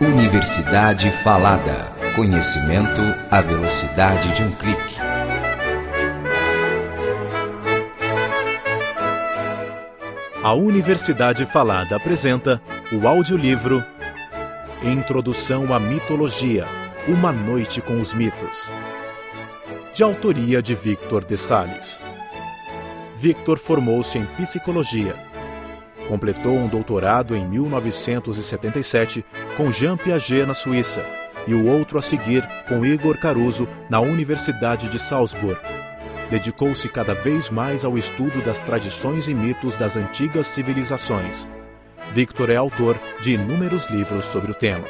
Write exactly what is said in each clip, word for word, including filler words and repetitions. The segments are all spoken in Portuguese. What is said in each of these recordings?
Universidade Falada. Conhecimento à velocidade de um clique. A Universidade Falada apresenta o audiolivro Introdução à Mitologia, Uma Noite com os Mitos, de autoria de Victor de Sales. Victor formou-se em psicologia. Completou um doutorado em mil novecentos e setenta e sete com Jean Piaget na Suíça e o outro a seguir com Igor Caruso na Universidade de Salzburg. Dedicou-se cada vez mais ao estudo das tradições e mitos das antigas civilizações. Victor é autor de inúmeros livros sobre o tema.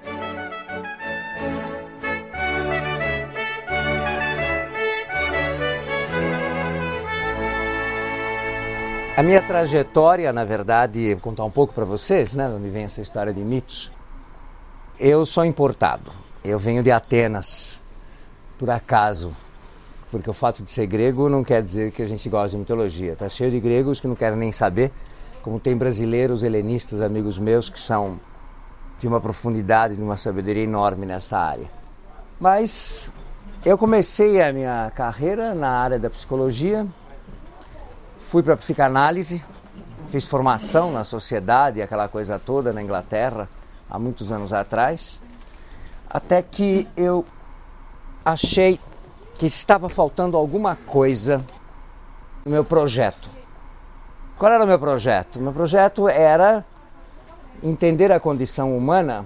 A minha trajetória, na verdade, vou contar um pouco para vocês, né, onde vem essa história de mitos. Eu sou importado, eu venho de Atenas, por acaso, porque o fato de ser grego não quer dizer que a gente gosta de mitologia. Está cheio de gregos que não querem nem saber, como tem brasileiros, helenistas, amigos meus, que são de uma profundidade, de uma sabedoria enorme nessa área. Mas eu comecei a minha carreira na área da psicologia. Fui para a psicanálise, fiz formação na sociedade, aquela coisa toda na Inglaterra, há muitos anos atrás, até que eu achei que estava faltando alguma coisa no meu projeto. Qual era o meu projeto? O meu projeto era entender a condição humana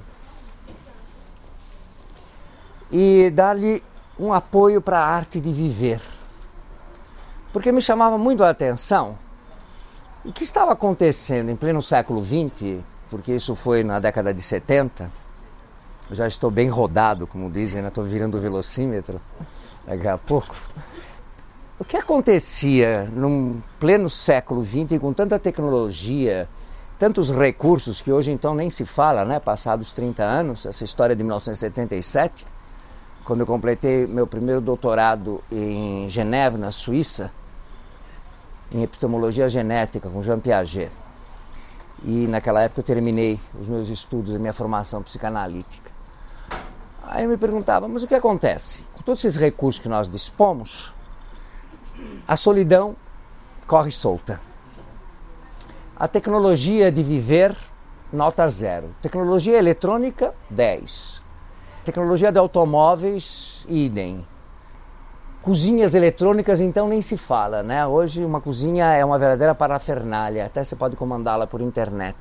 e dar-lhe um apoio para a arte de viver. Porque me chamava muito a atenção o que estava acontecendo em pleno século vinte, porque isso foi na década de setenta, eu já estou bem rodado, como dizem, né? Estou virando o velocímetro daqui a pouco. O que acontecia num pleno século vinte com tanta tecnologia, tantos recursos que hoje então nem se fala, né? Passados trinta anos, essa história de mil novecentos e setenta e sete, quando eu completei meu primeiro doutorado em Genebra, na Suíça, em epistemologia genética com Jean Piaget. E naquela época eu terminei os meus estudos, a minha formação psicanalítica. Aí eu me perguntava, mas o que acontece? Com todos esses recursos que nós dispomos, a solidão corre solta. A tecnologia de viver, nota zero. Tecnologia eletrônica, dez. Tecnologia de automóveis, idem. Cozinhas eletrônicas, então, nem se fala, né? Hoje uma cozinha é uma verdadeira parafernália, até você pode comandá-la por internet.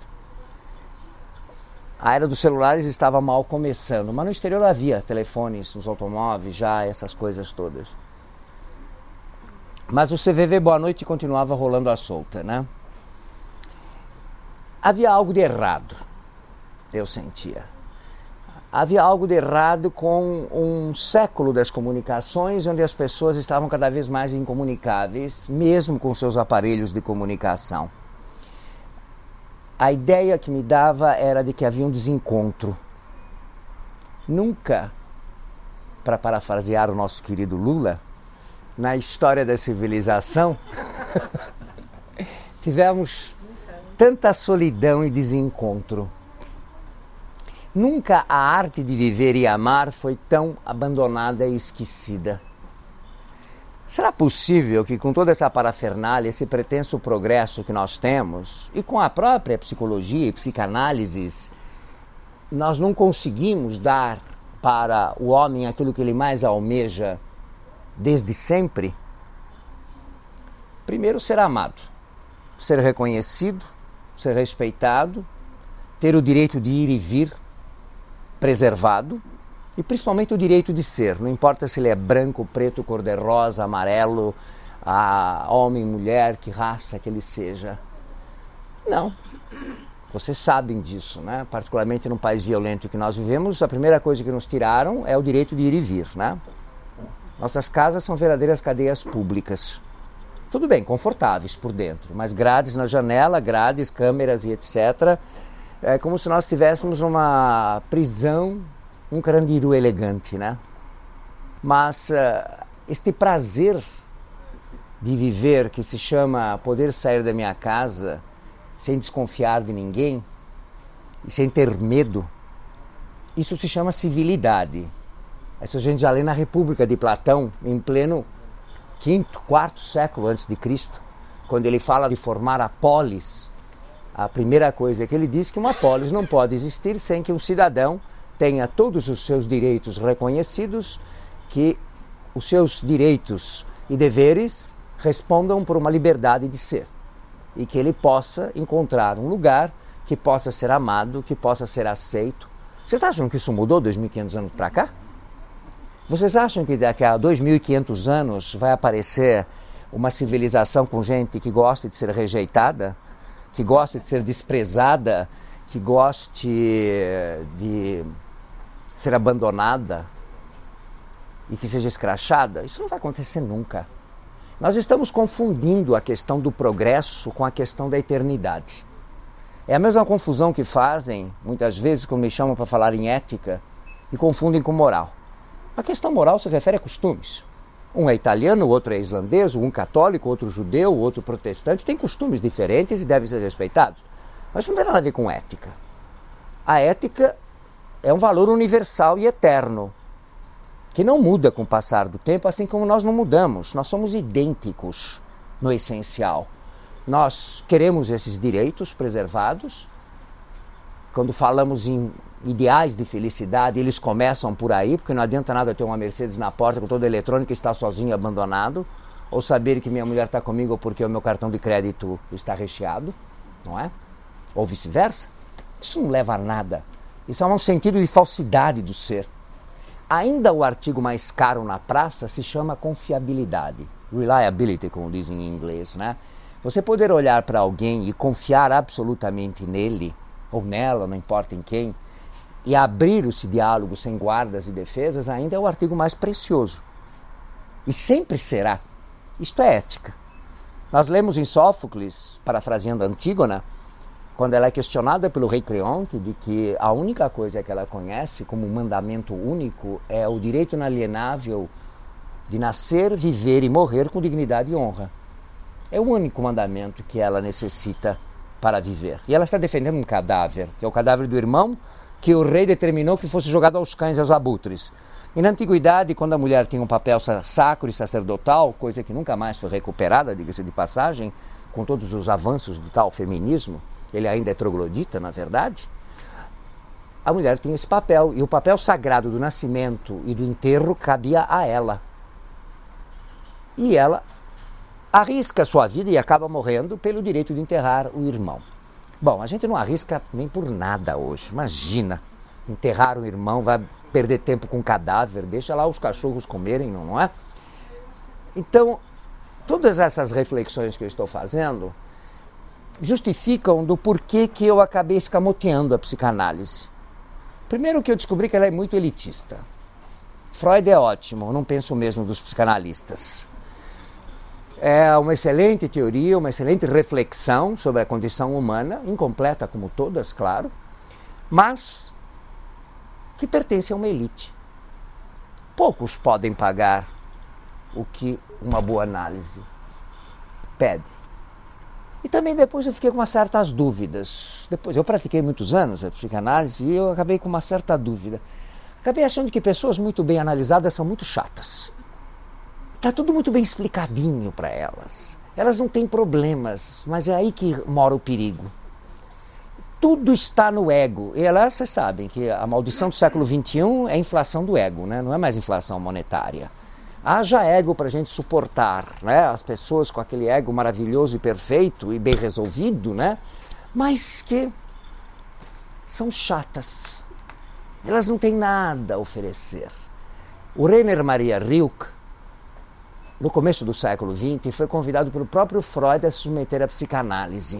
A era dos celulares estava mal começando, mas no exterior havia telefones nos automóveis, já essas coisas todas. Mas o C V V Boa Noite continuava rolando à solta, né? Havia algo de errado, eu sentia. Havia algo de errado com um século das comunicações, onde as pessoas estavam cada vez mais incomunicáveis, mesmo com seus aparelhos de comunicação. A ideia que me dava era de que havia um desencontro. Nunca, para parafrasear o nosso querido Lula, na história da civilização, tivemos tanta solidão e desencontro. Nunca a arte de viver e amar foi tão abandonada e esquecida. Será possível que com toda essa parafernália, esse pretenso progresso que nós temos, e com a própria psicologia e psicanálises, nós não conseguimos dar para o homem aquilo que ele mais almeja desde sempre? Primeiro, ser amado, ser reconhecido, ser respeitado, ter o direito de ir e vir, preservado, e principalmente o direito de ser, não importa se ele é branco, preto, cor-de-rosa, amarelo, a homem, mulher, que raça que ele seja. Não, vocês sabem disso, né? Particularmente num país violento que nós vivemos, a primeira coisa que nos tiraram é o direito de ir e vir, né? Nossas casas são verdadeiras cadeias públicas. Tudo bem, confortáveis por dentro, mas grades na janela, grades, câmeras e etcétera, é como se nós estivéssemos numa prisão, um carandiru elegante, né? Mas uh, este prazer de viver, que se chama poder sair da minha casa sem desconfiar de ninguém e sem ter medo, isso se chama civilidade. Isso a gente já lê na República de Platão, em pleno quinto, quarto século antes de Cristo, quando ele fala de formar a polis. A primeira coisa que ele diz é que uma polis não pode existir sem que um cidadão tenha todos os seus direitos reconhecidos, que os seus direitos e deveres respondam por uma liberdade de ser e que ele possa encontrar um lugar que possa ser amado, que possa ser aceito. Vocês acham que isso mudou dois mil e quinhentos anos para cá? Vocês acham que daqui a dois mil e quinhentos anos vai aparecer uma civilização com gente que gosta de ser rejeitada, que gosta de ser desprezada, que goste de ser abandonada e que seja escrachada? Isso não vai acontecer nunca. Nós estamos confundindo a questão do progresso com a questão da eternidade. É a mesma confusão que fazem, muitas vezes, quando me chamam para falar em ética, e confundem com moral. A questão moral se refere a costumes. Um é italiano, o outro é islandês, um católico, outro judeu, outro protestante. Tem costumes diferentes e devem ser respeitados. Mas não tem nada a ver com ética. A ética é um valor universal e eterno, que não muda com o passar do tempo, assim como nós não mudamos. Nós somos idênticos no essencial. Nós queremos esses direitos preservados. Quando falamos em ideais de felicidade, eles começam por aí, porque não adianta nada ter uma Mercedes na porta com toda a eletrônica e estar sozinho, abandonado, ou saber que minha mulher está comigo porque o meu cartão de crédito está recheado, não é? Ou vice-versa. Isso não leva a nada. Isso é um sentido de falsidade do ser. Ainda o artigo mais caro na praça se chama confiabilidade. Reliability, como dizem em inglês, né? Você poder olhar para alguém e confiar absolutamente nele, ou nela, não importa em quem, e abrir esse diálogo sem guardas e defesas, ainda é o artigo mais precioso. E sempre será. Isto é ética. Nós lemos em Sófocles, parafraseando Antígona, quando ela é questionada pelo rei Creonte de que a única coisa que ela conhece como um mandamento único é o direito inalienável de nascer, viver e morrer com dignidade e honra. É o único mandamento que ela necessita para viver. E ela está defendendo um cadáver, que é o cadáver do irmão, que o rei determinou que fosse jogado aos cães e aos abutres. E na antiguidade, quando a mulher tinha um papel sacro e sacerdotal, coisa que nunca mais foi recuperada, diga-se de passagem, com todos os avanços do tal feminismo, ele ainda é troglodita, na verdade, a mulher tinha esse papel, e o papel sagrado do nascimento e do enterro cabia a ela. E ela arrisca a sua vida e acaba morrendo pelo direito de enterrar o irmão. Bom, a gente não arrisca nem por nada hoje. Imagina, enterrar um irmão, vai perder tempo com cadáver, deixa lá os cachorros comerem, não é? Então, todas essas reflexões que eu estou fazendo justificam do porquê que eu acabei escamoteando a psicanálise. Primeiro que eu descobri que ela é muito elitista. Freud é ótimo, eu não penso o mesmo dos psicanalistas. É uma excelente teoria, uma excelente reflexão sobre a condição humana, incompleta como todas, claro, mas que pertence a uma elite. Poucos podem pagar o que uma boa análise pede. E também depois eu fiquei com umas certas dúvidas. Depois, eu pratiquei muitos anos a psicanálise e eu acabei com uma certa dúvida. Acabei achando que pessoas muito bem analisadas são muito chatas. Está tudo muito bem explicadinho para elas. Elas não têm problemas, mas é aí que mora o perigo. Tudo está no ego. E elas, vocês sabem que a maldição do século vinte e um é a inflação do ego, né? Não é mais inflação monetária. Haja ego para a gente suportar, né? As pessoas com aquele ego maravilhoso e perfeito e bem resolvido, né? Mas que são chatas. Elas não têm nada a oferecer. O Rainer Maria Rilke, no começo do século vinte, foi convidado pelo próprio Freud a se submeter à psicanálise.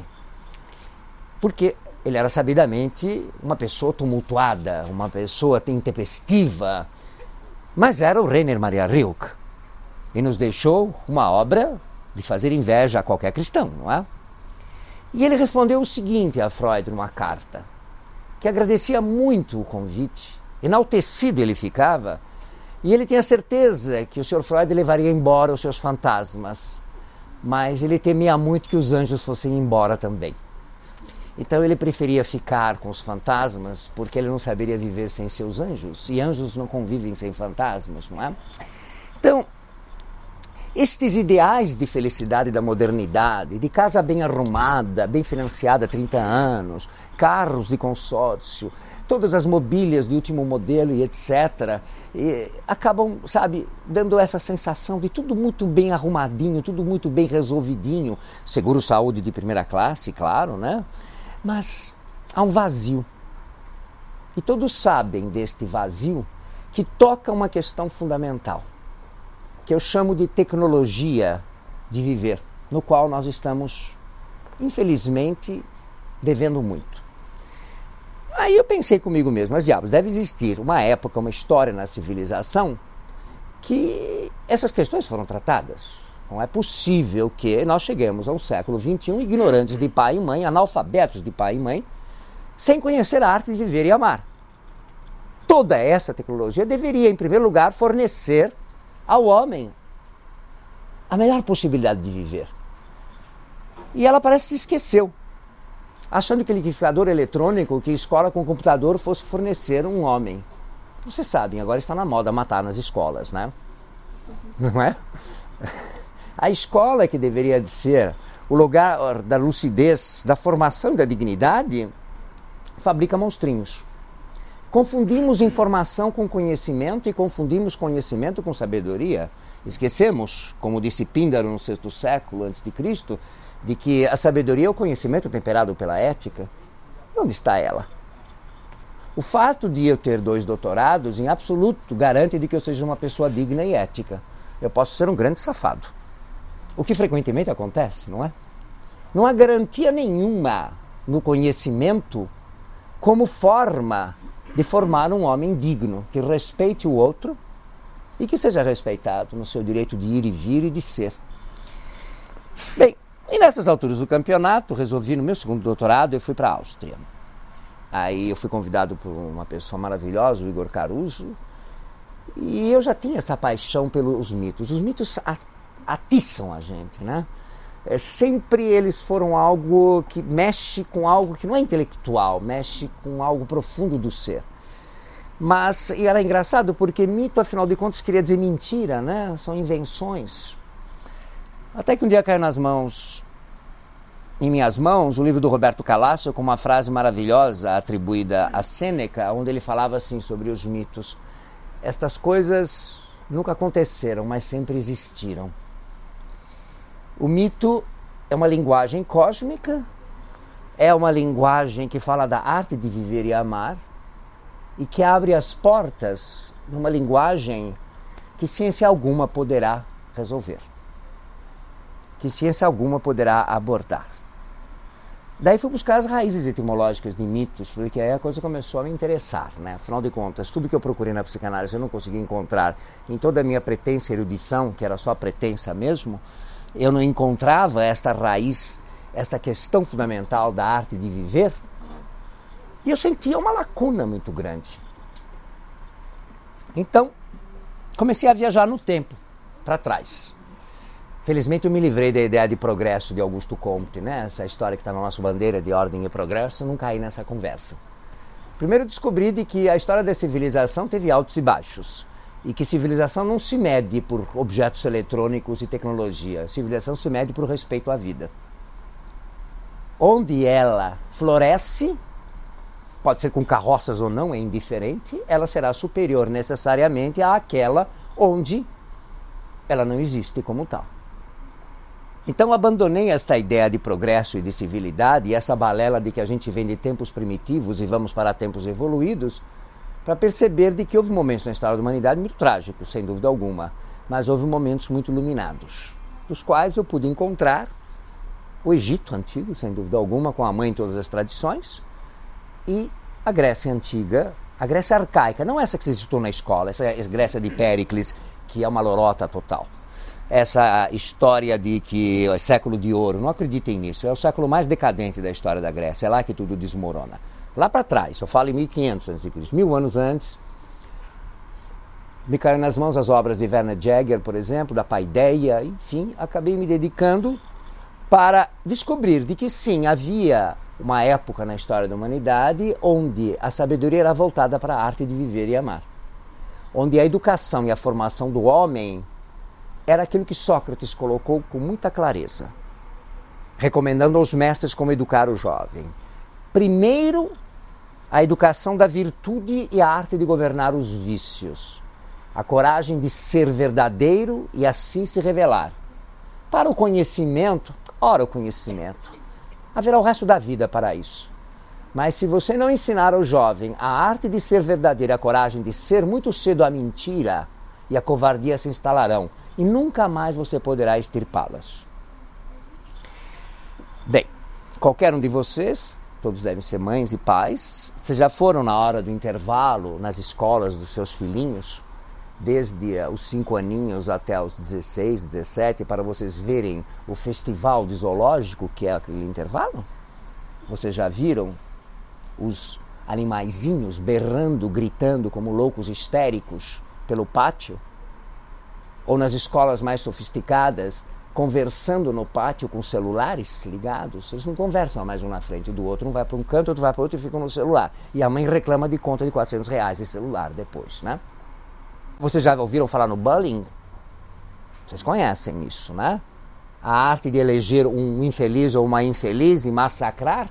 Porque ele era sabidamente uma pessoa tumultuada, uma pessoa intempestiva, mas era o Rainer Maria Rilke. E nos deixou uma obra de fazer inveja a qualquer cristão, não é? E ele respondeu o seguinte a Freud numa carta, que agradecia muito o convite, enaltecido ele ficava, e ele tinha certeza que o senhor Freud levaria embora os seus fantasmas, mas ele temia muito que os anjos fossem embora também. Então ele preferia ficar com os fantasmas porque ele não saberia viver sem seus anjos. E anjos não convivem sem fantasmas, não é? Então, estes ideais de felicidade da modernidade, de casa bem arrumada, bem financiada há trinta anos, carros de consórcio, todas as mobílias de último modelo e etcétera, e acabam, sabe, dando essa sensação de tudo muito bem arrumadinho, tudo muito bem resolvidinho, seguro-saúde de primeira classe, claro, né? Mas há um vazio. E todos sabem deste vazio que toca uma questão fundamental, que eu chamo de tecnologia de viver, no qual nós estamos, infelizmente, devendo muito. Aí eu pensei comigo mesmo, mas diabos, deve existir uma época, uma história na civilização que essas questões foram tratadas. Não é possível que nós cheguemos ao século vinte e um ignorantes de pai e mãe, analfabetos de pai e mãe, sem conhecer a arte de viver e amar. Toda essa tecnologia deveria, em primeiro lugar, fornecer ao homem a melhor possibilidade de viver. E ela parece que se esqueceu, achando que o liquidificador eletrônico, que escola com computador, fosse fornecer um homem. Vocês sabem, agora está na moda matar nas escolas, né? Não é? A escola, que deveria de ser o lugar da lucidez, da formação e da dignidade, fabrica monstrinhos. Confundimos informação com conhecimento e confundimos conhecimento com sabedoria. Esquecemos, como disse Píndaro no sexto século antes de Cristo, de que a sabedoria é o conhecimento temperado pela ética. Onde está ela? O fato de eu ter dois doutorados, em absoluto, garante de que eu seja uma pessoa digna e ética. Eu posso ser um grande safado. O que frequentemente acontece, não é? Não há garantia nenhuma no conhecimento como forma de formar um homem digno, que respeite o outro e que seja respeitado no seu direito de ir e vir e de ser. Bem, e nessas alturas do campeonato, resolvi, no meu segundo doutorado, eu fui para a Áustria. Aí eu fui convidado por uma pessoa maravilhosa, o Igor Caruso, e eu já tinha essa paixão pelos mitos. Os mitos atiçam a gente, né? É, sempre eles foram algo que mexe com algo que não é intelectual, mexe com algo profundo do ser. Mas, e era engraçado porque mito, afinal de contas, queria dizer mentira, né? São invenções. Até que um dia caiu nas mãos, em minhas mãos, o livro do Roberto Calasso, com uma frase maravilhosa atribuída a Sêneca, onde ele falava assim sobre os mitos. Estas coisas nunca aconteceram, mas sempre existiram. O mito é uma linguagem cósmica, é uma linguagem que fala da arte de viver e amar e que abre as portas numa linguagem que ciência alguma poderá resolver, que ciência alguma poderá abordar. Daí fui buscar as raízes etimológicas de mitos, porque aí a coisa começou a me interessar, né? Afinal de contas, tudo que eu procurei na psicanálise eu não consegui encontrar em toda a minha pretensa erudição, que era só pretensa mesmo. Eu não encontrava esta raiz, esta questão fundamental da arte de viver, e eu sentia uma lacuna muito grande. Então, comecei a viajar no tempo, para trás. Felizmente eu me livrei da ideia de progresso de Augusto Comte, né? Essa história que está na nossa bandeira de ordem e progresso, eu não caí nessa conversa. Primeiro descobri de que a história da civilização teve altos e baixos. E que civilização não se mede por objetos eletrônicos e tecnologia. Civilização se mede por respeito à vida. Onde ela floresce, pode ser com carroças ou não, é indiferente, ela será superior necessariamente àquela onde ela não existe como tal. Então abandonei esta ideia de progresso e de civilidade e essa balela de que a gente vem de tempos primitivos e vamos para tempos evoluídos, para perceber de que houve momentos na história da humanidade muito trágicos, sem dúvida alguma, mas houve momentos muito iluminados, dos quais eu pude encontrar o Egito Antigo, sem dúvida alguma, com a mãe em todas as tradições, e a Grécia Antiga, a Grécia Arcaica, não essa que se citou na escola, essa Grécia de Péricles, que é uma lorota total. Essa história de que é século de ouro, não acreditem nisso, é o século mais decadente da história da Grécia, é lá que tudo desmorona. Lá para trás, eu falo em mil e quinhentos antes de Cristo, mil anos antes, me caíram nas mãos as obras de Werner Jäger, por exemplo, da Paideia, enfim, acabei me dedicando para descobrir de que sim, havia uma época na história da humanidade onde a sabedoria era voltada para a arte de viver e amar. Onde a educação e a formação do homem era aquilo que Sócrates colocou com muita clareza, recomendando aos mestres como educar o jovem. Primeiro, a educação da virtude e a arte de governar os vícios. A coragem de ser verdadeiro e assim se revelar. Para o conhecimento, ora o conhecimento. Haverá o resto da vida para isso. Mas se você não ensinar ao jovem a arte de ser verdadeiro, a coragem de ser, muito cedo a mentira e a covardia se instalarão e nunca mais você poderá extirpá-las. Bem, qualquer um de vocês, todos devem ser mães e pais, vocês já foram na hora do intervalo nas escolas dos seus filhinhos, desde os cinco aninhos até os dezesseis, dezessete, para vocês verem o festival de zoológico que é aquele intervalo? Vocês já viram os animaizinhos berrando, gritando como loucos histéricos pelo pátio? Ou nas escolas mais sofisticadas, conversando no pátio com celulares ligados? Eles não conversam mais um na frente do outro, um vai para um canto, outro vai para o outro e ficam no celular. E a mãe reclama de conta de quatrocentos reais de celular depois, né? Vocês já ouviram falar no bullying? Vocês conhecem isso, né? A arte de eleger um infeliz ou uma infeliz e massacrar?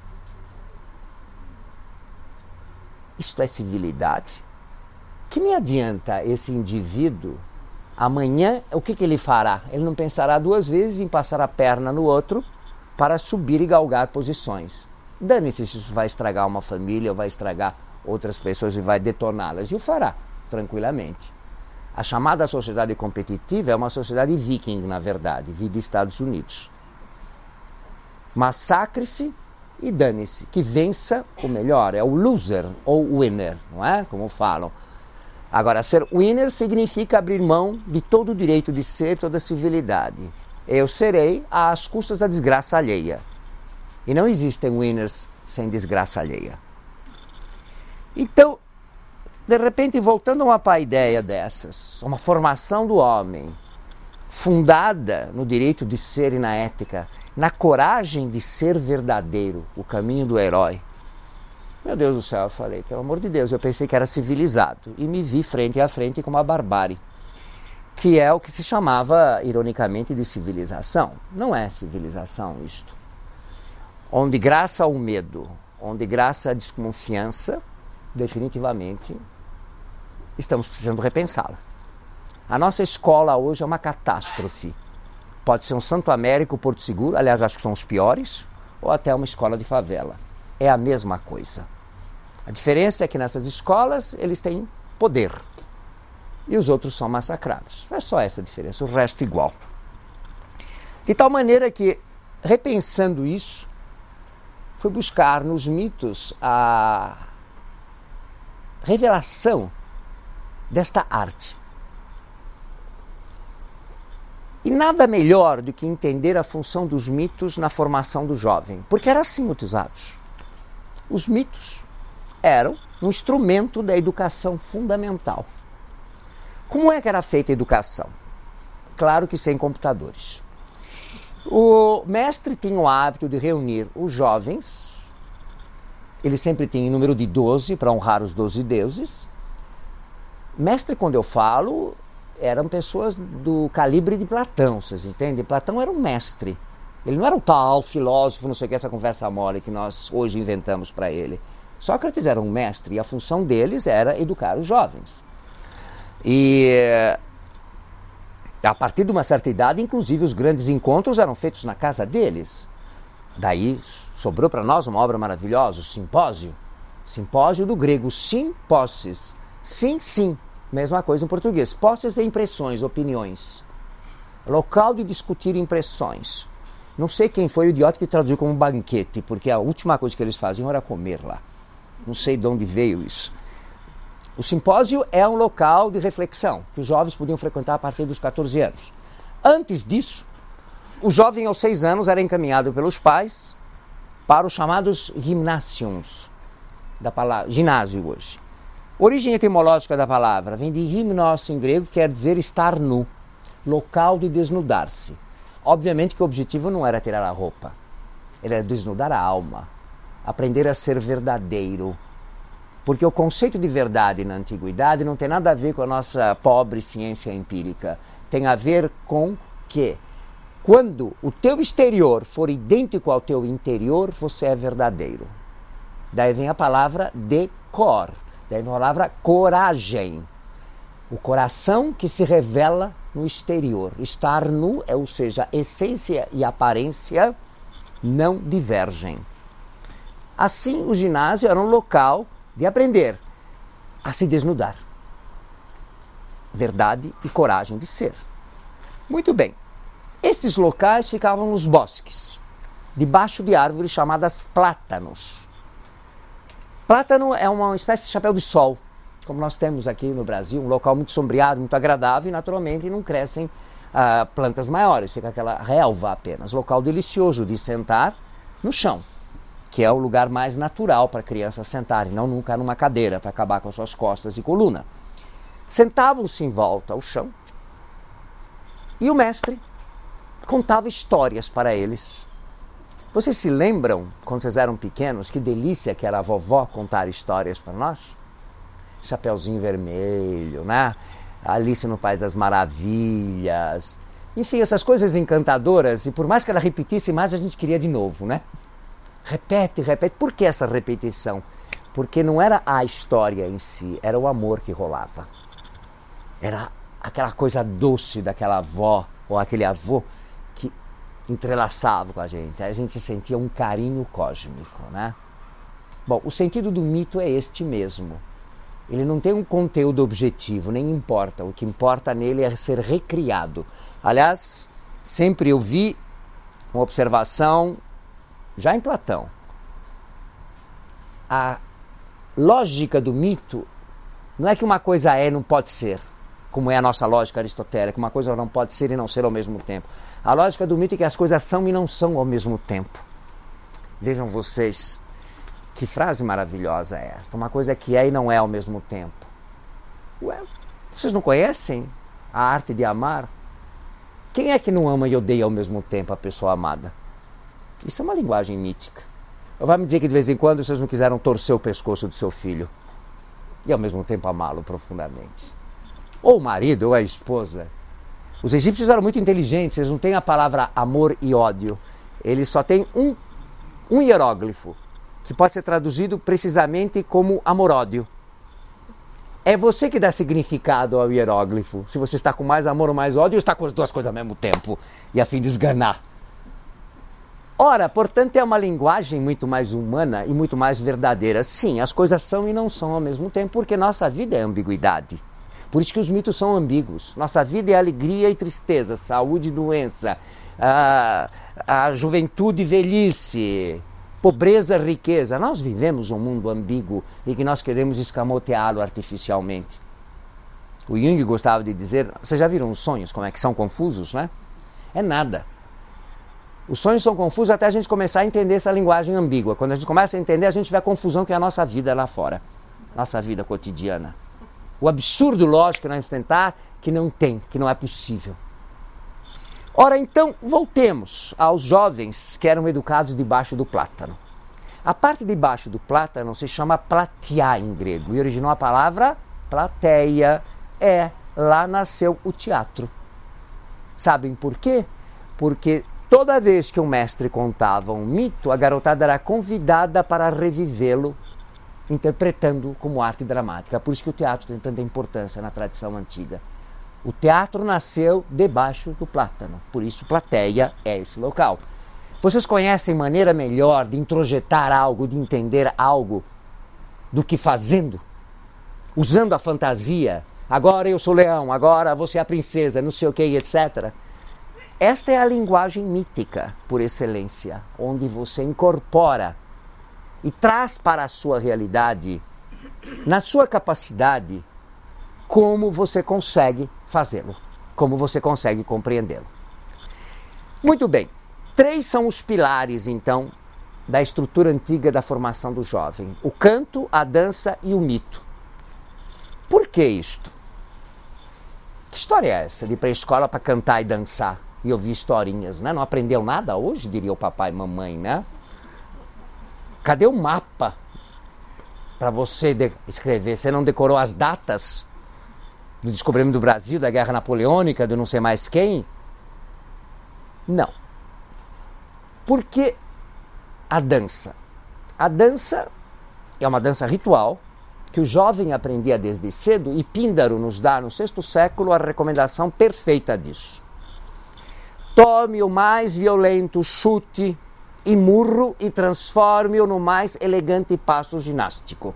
Isto é civilidade. Que me adianta esse indivíduo? Amanhã, o que, que ele fará? Ele não pensará duas vezes em passar a perna no outro para subir e galgar posições. Dane-se se isso vai estragar uma família ou vai estragar outras pessoas e vai detoná-las. E o fará, tranquilamente. A chamada sociedade competitiva é uma sociedade viking, na verdade, vida Estados Unidos. Massacre-se e dane-se, que vença o melhor, é o loser ou winner, não é? Como falam. Agora, ser winner significa abrir mão de todo o direito de ser, toda a civilidade. Eu serei às custas da desgraça alheia. E não existem winners sem desgraça alheia. Então, de repente, voltando a uma paideia dessas, uma formação do homem fundada no direito de ser e na ética, na coragem de ser verdadeiro, o caminho do herói. Meu Deus do céu, eu falei, pelo amor de Deus, eu pensei que era civilizado e me vi frente a frente com uma barbárie, que é o que se chamava, ironicamente, de civilização. Não é civilização isto. Onde graça ao medo, onde graça à desconfiança, definitivamente estamos precisando repensá-la. A nossa escola hoje é uma catástrofe. Pode ser um Santo Américo, Porto Seguro, aliás, acho que são os piores, ou até uma escola de favela. É a mesma coisa. A diferença é que nessas escolas eles têm poder e os outros são massacrados. É só essa a diferença, o resto igual. De tal maneira que, repensando isso, fui buscar nos mitos a revelação desta arte. E nada melhor do que entender a função dos mitos na formação do jovem, porque era assim utilizados. Os mitos eram um instrumento da educação fundamental. Como é que era feita a educação? Claro que sem computadores. O mestre tinha o hábito de reunir os jovens, ele sempre tinha em número de doze, para honrar os doze deuses. Mestre, quando eu falo, eram pessoas do calibre de Platão, vocês entendem? Platão era um mestre. Ele não era o tal filósofo, não sei o que, essa conversa mole que nós hoje inventamos para ele. Sócrates era um mestre e a função deles era educar os jovens. E a partir de uma certa idade, inclusive, os grandes encontros eram feitos na casa deles. Daí sobrou para nós uma obra maravilhosa, o Simpósio. Simpósio do grego symposes. Sim, sim. Mesma coisa em português. Posses é impressões, opiniões. Local de discutir impressões. Não sei quem foi o idiota que traduziu como banquete, porque a última coisa que eles faziam era comer lá. Não sei de onde veio isso. O simpósio é um local de reflexão, que os jovens podiam frequentar a partir dos catorze anos. Antes disso, o jovem aos seis anos era encaminhado pelos pais para os chamados gymnasions, da palavra ginásio hoje. Origem etimológica da palavra vem de gymnos em grego, que quer dizer estar nu, local de desnudar-se. Obviamente que o objetivo não era tirar a roupa. era desnudar a alma, aprender a ser verdadeiro. Porque o conceito de verdade na antiguidade não tem nada a ver com a nossa pobre ciência empírica. Tem a ver com que quando o teu exterior for idêntico ao teu interior, você é verdadeiro. Daí vem a palavra decor, daí vem a palavra coragem. O coração que se revela no exterior. Estar nu, ou seja, essência e aparência não divergem. Assim, o ginásio era um local de aprender a se desnudar. Verdade e coragem de ser. Muito bem. Esses locais ficavam nos bosques, debaixo de árvores chamadas plátanos. Plátano é uma espécie de chapéu de sol, como nós temos aqui no Brasil, um local muito sombreado, muito agradável e naturalmente não crescem ah, plantas maiores, fica aquela relva apenas. Local delicioso de sentar no chão, que é o lugar mais natural para crianças sentarem, não nunca numa cadeira para acabar com as suas costas e coluna. Sentavam-se em volta ao chão e o mestre contava histórias para eles. Vocês se lembram, quando vocês eram pequenos, que delícia que era a vovó contar histórias para nós? Chapeuzinho Vermelho, né? Alice no País das Maravilhas. Enfim, essas coisas encantadoras, e por mais que ela repetisse, mais a gente queria de novo, né? Repete, repete. Por que essa repetição? Porque não era a história em si, era o amor que rolava. Era aquela coisa doce daquela avó ou aquele avô que entrelaçava com a gente. A gente sentia um carinho cósmico, né? Bom, o sentido do mito é este mesmo. Ele não tem um conteúdo objetivo, nem importa. O que importa nele é ser recriado. Aliás, sempre eu vi uma observação, já em Platão. A lógica do mito não é que uma coisa é e não pode ser, como é a nossa lógica aristotélica, que uma coisa não pode ser e não ser ao mesmo tempo. A lógica do mito é que as coisas são e não são ao mesmo tempo. Vejam vocês, que frase maravilhosa é esta. Uma coisa que é e não é ao mesmo tempo. Ué, vocês não conhecem a arte de amar? Quem é que não ama e odeia ao mesmo tempo a pessoa amada? Isso é uma linguagem mítica. Vai me dizer que de vez em quando vocês não quiseram torcer o pescoço do seu filho e ao mesmo tempo amá-lo profundamente. Ou o marido, ou a esposa. Os egípcios eram muito inteligentes, eles não têm a palavra amor e ódio. Eles só têm um, um hieróglifo, que pode ser traduzido precisamente como amor-ódio. É você que dá significado ao hieróglifo. Se você está com mais amor ou mais ódio, ou está com as duas coisas ao mesmo tempo e a fim de esganar. Ora, portanto, é uma linguagem muito mais humana e muito mais verdadeira. Sim, as coisas são e não são ao mesmo tempo, porque nossa vida é ambiguidade. Por isso que os mitos são ambíguos. Nossa vida é alegria e tristeza, saúde e doença, a, a juventude e velhice, pobreza e riqueza. Nós vivemos um mundo ambíguo e que nós queremos escamoteá-lo artificialmente. O Jung gostava de dizer, vocês já viram os sonhos, como é que são confusos, né? É nada. Os sonhos são confusos até a gente começar a entender essa linguagem ambígua. Quando a gente começa a entender, a gente vê a confusão que é a nossa vida lá fora. Nossa vida cotidiana. O absurdo lógico que nós enfrentar que não tem, que não é possível. Ora, então, voltemos aos jovens que eram educados debaixo do plátano. A parte de baixo do plátano se chama platia em grego e originou a palavra plateia. É, lá nasceu o teatro. Sabem por quê? Porque toda vez que um mestre contava um mito, a garotada era convidada para revivê-lo, interpretando como arte dramática. Por isso que o teatro tem tanta importância na tradição antiga. O teatro nasceu debaixo do plátano, por isso plateia é esse local. Vocês conhecem maneira melhor de introjetar algo, de entender algo, do que fazendo? Usando a fantasia. Agora eu sou leão, agora você é a princesa, não sei o que, etcétera. Esta é a linguagem mítica, por excelência, onde você incorpora e traz para a sua realidade, na sua capacidade, como você consegue fazê-lo, como você consegue compreendê-lo. Muito bem, três são os pilares, então, da estrutura antiga da formação do jovem: o canto, a dança e o mito. Por que isto? Que história é essa de ir para a escola para cantar e dançar? e ouvir historinhas, né? Não aprendeu nada hoje, diria o papai e mamãe, né? Cadê o mapa para você de- escrever? Você não decorou as datas do descobrimento do Brasil, da Guerra Napoleônica, do não sei mais quem? Não. Por que a dança? A dança é uma dança ritual que o jovem aprendia desde cedo e Píndaro nos dá no sexto século a recomendação perfeita disso. Tome o mais violento chute e murro e transforme-o no mais elegante passo ginástico.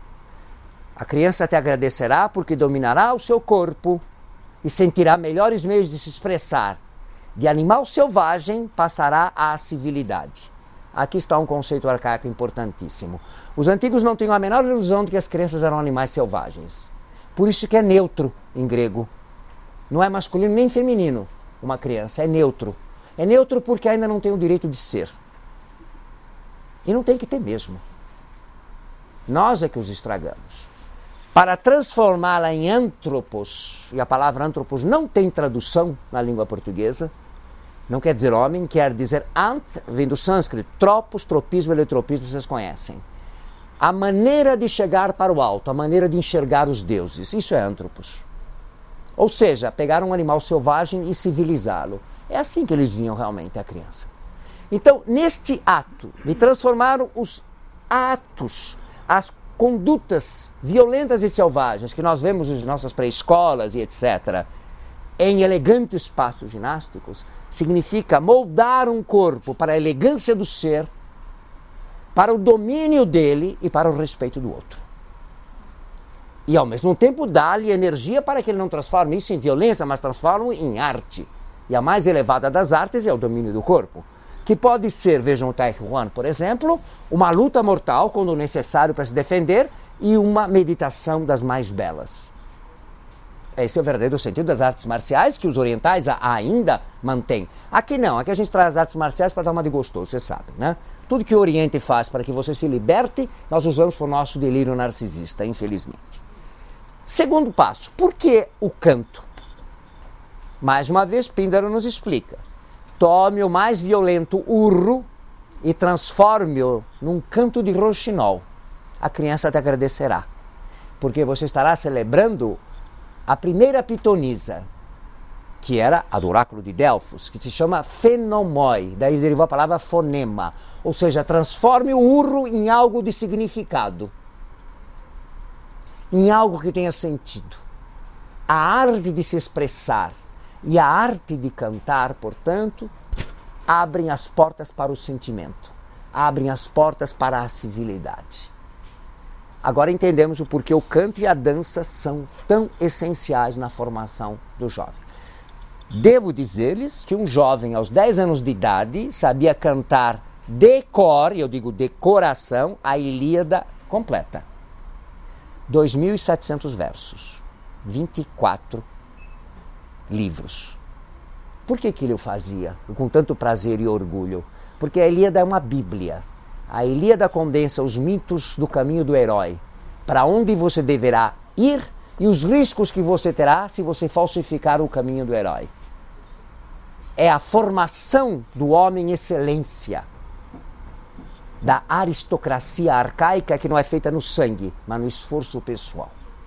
A criança te agradecerá porque dominará o seu corpo e sentirá melhores meios de se expressar. De animal selvagem passará à civilidade. Aqui está um conceito arcaico importantíssimo. Os antigos não tinham a menor ilusão de que as crianças eram animais selvagens. Por isso que é neutro em grego. Não é masculino nem feminino uma criança, é neutro. É neutro porque ainda não tem o direito de ser. E não tem que ter mesmo. Nós é que os estragamos. Para transformá-la em antropos, e a palavra antropos não tem tradução na língua portuguesa, não quer dizer homem, quer dizer ant, vem do sânscrito, tropos, tropismo, eletropismo, vocês conhecem. A maneira de chegar para o alto, a maneira de enxergar os deuses, isso é antropos. Ou seja, pegar um animal selvagem e civilizá-lo. É assim que eles vinham realmente a criança. Então, neste ato de transformar os atos, as condutas violentas e selvagens que nós vemos nas nossas pré-escolas e etcétera, em elegantes passos ginásticos, significa moldar um corpo para a elegância do ser, para o domínio dele e para o respeito do outro. E ao mesmo tempo dar-lhe energia para que ele não transforme isso em violência, mas transforme em arte. E a mais elevada das artes é o domínio do corpo, que pode ser, vejam o Taekwondo, por exemplo, uma luta mortal quando necessário para se defender e uma meditação das mais belas. Esse é o verdadeiro sentido das artes marciais que os orientais ainda mantêm. Aqui não, aqui a gente traz as artes marciais para dar uma de gostoso, você sabe, né? Tudo que o Oriente faz para que você se liberte, nós usamos para o nosso delírio narcisista, infelizmente. Segundo passo, por que o canto? Mais uma vez, Píndaro nos explica. Tome o mais violento urro e transforme-o num canto de roxinol. A criança te agradecerá, porque você estará celebrando a primeira pitonisa, que era a do oráculo de Delfos, que se chama fenomoi, daí derivou a palavra fonema, ou seja, transforme o urro em algo de significado, em algo que tenha sentido. A arte de se expressar e a arte de cantar, portanto, abrem as portas para o sentimento, abrem as portas para a civilidade. Agora entendemos o porquê o canto e a dança são tão essenciais na formação do jovem. Devo dizer-lhes que um jovem aos dez anos de idade sabia cantar de cor, e eu digo de coração, a Ilíada completa. dois mil e setecentos versos, vinte e quatro livros. Por que que ele o fazia com tanto prazer e orgulho? Porque a Ilíada é uma bíblia. A Ilíada condensa os mitos do caminho do herói, para onde você deverá ir e os riscos que você terá se você falsificar o caminho do herói. É a formação do homem em excelência, da aristocracia arcaica que não é feita no sangue, mas no esforço pessoal.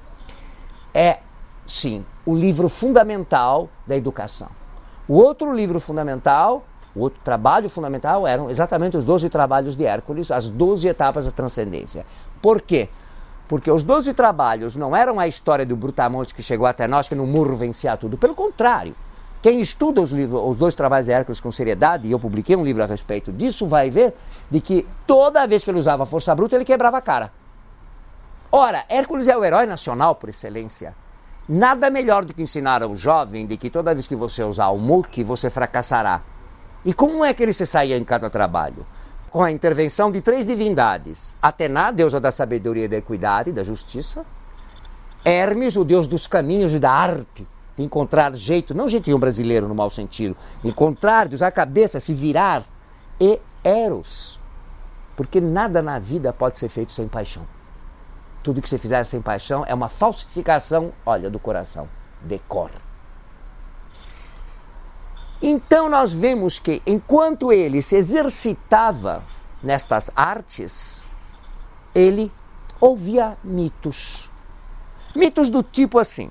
É, sim, o livro fundamental da educação. O outro livro fundamental, o outro trabalho fundamental eram exatamente os doze trabalhos de Hércules, as doze etapas da transcendência. Por quê? Porque os doze trabalhos não eram a história do Brutamontes que chegou até nós, que no murro vencia tudo. Pelo contrário, quem estuda os, livros, os dois trabalhos de Hércules com seriedade, e eu publiquei um livro a respeito disso, vai ver de que toda vez que ele usava a força bruta, ele quebrava a cara. Ora, Hércules é o herói nacional por excelência. Nada melhor do que ensinar ao jovem de que toda vez que você usar o muque, você fracassará. E como é que ele se saía em cada trabalho? Com a intervenção de três divindades. Atena, deusa da sabedoria e da equidade, da justiça. Hermes, o deus dos caminhos e da arte, de encontrar jeito, não jeitinho brasileiro no mau sentido, de encontrar, de usar a cabeça, se virar. E Eros, porque nada na vida pode ser feito sem paixão. Tudo que você fizer sem paixão é uma falsificação, olha, do coração, de cor. Então nós vemos que enquanto ele se exercitava nestas artes, ele ouvia mitos. Mitos do tipo assim: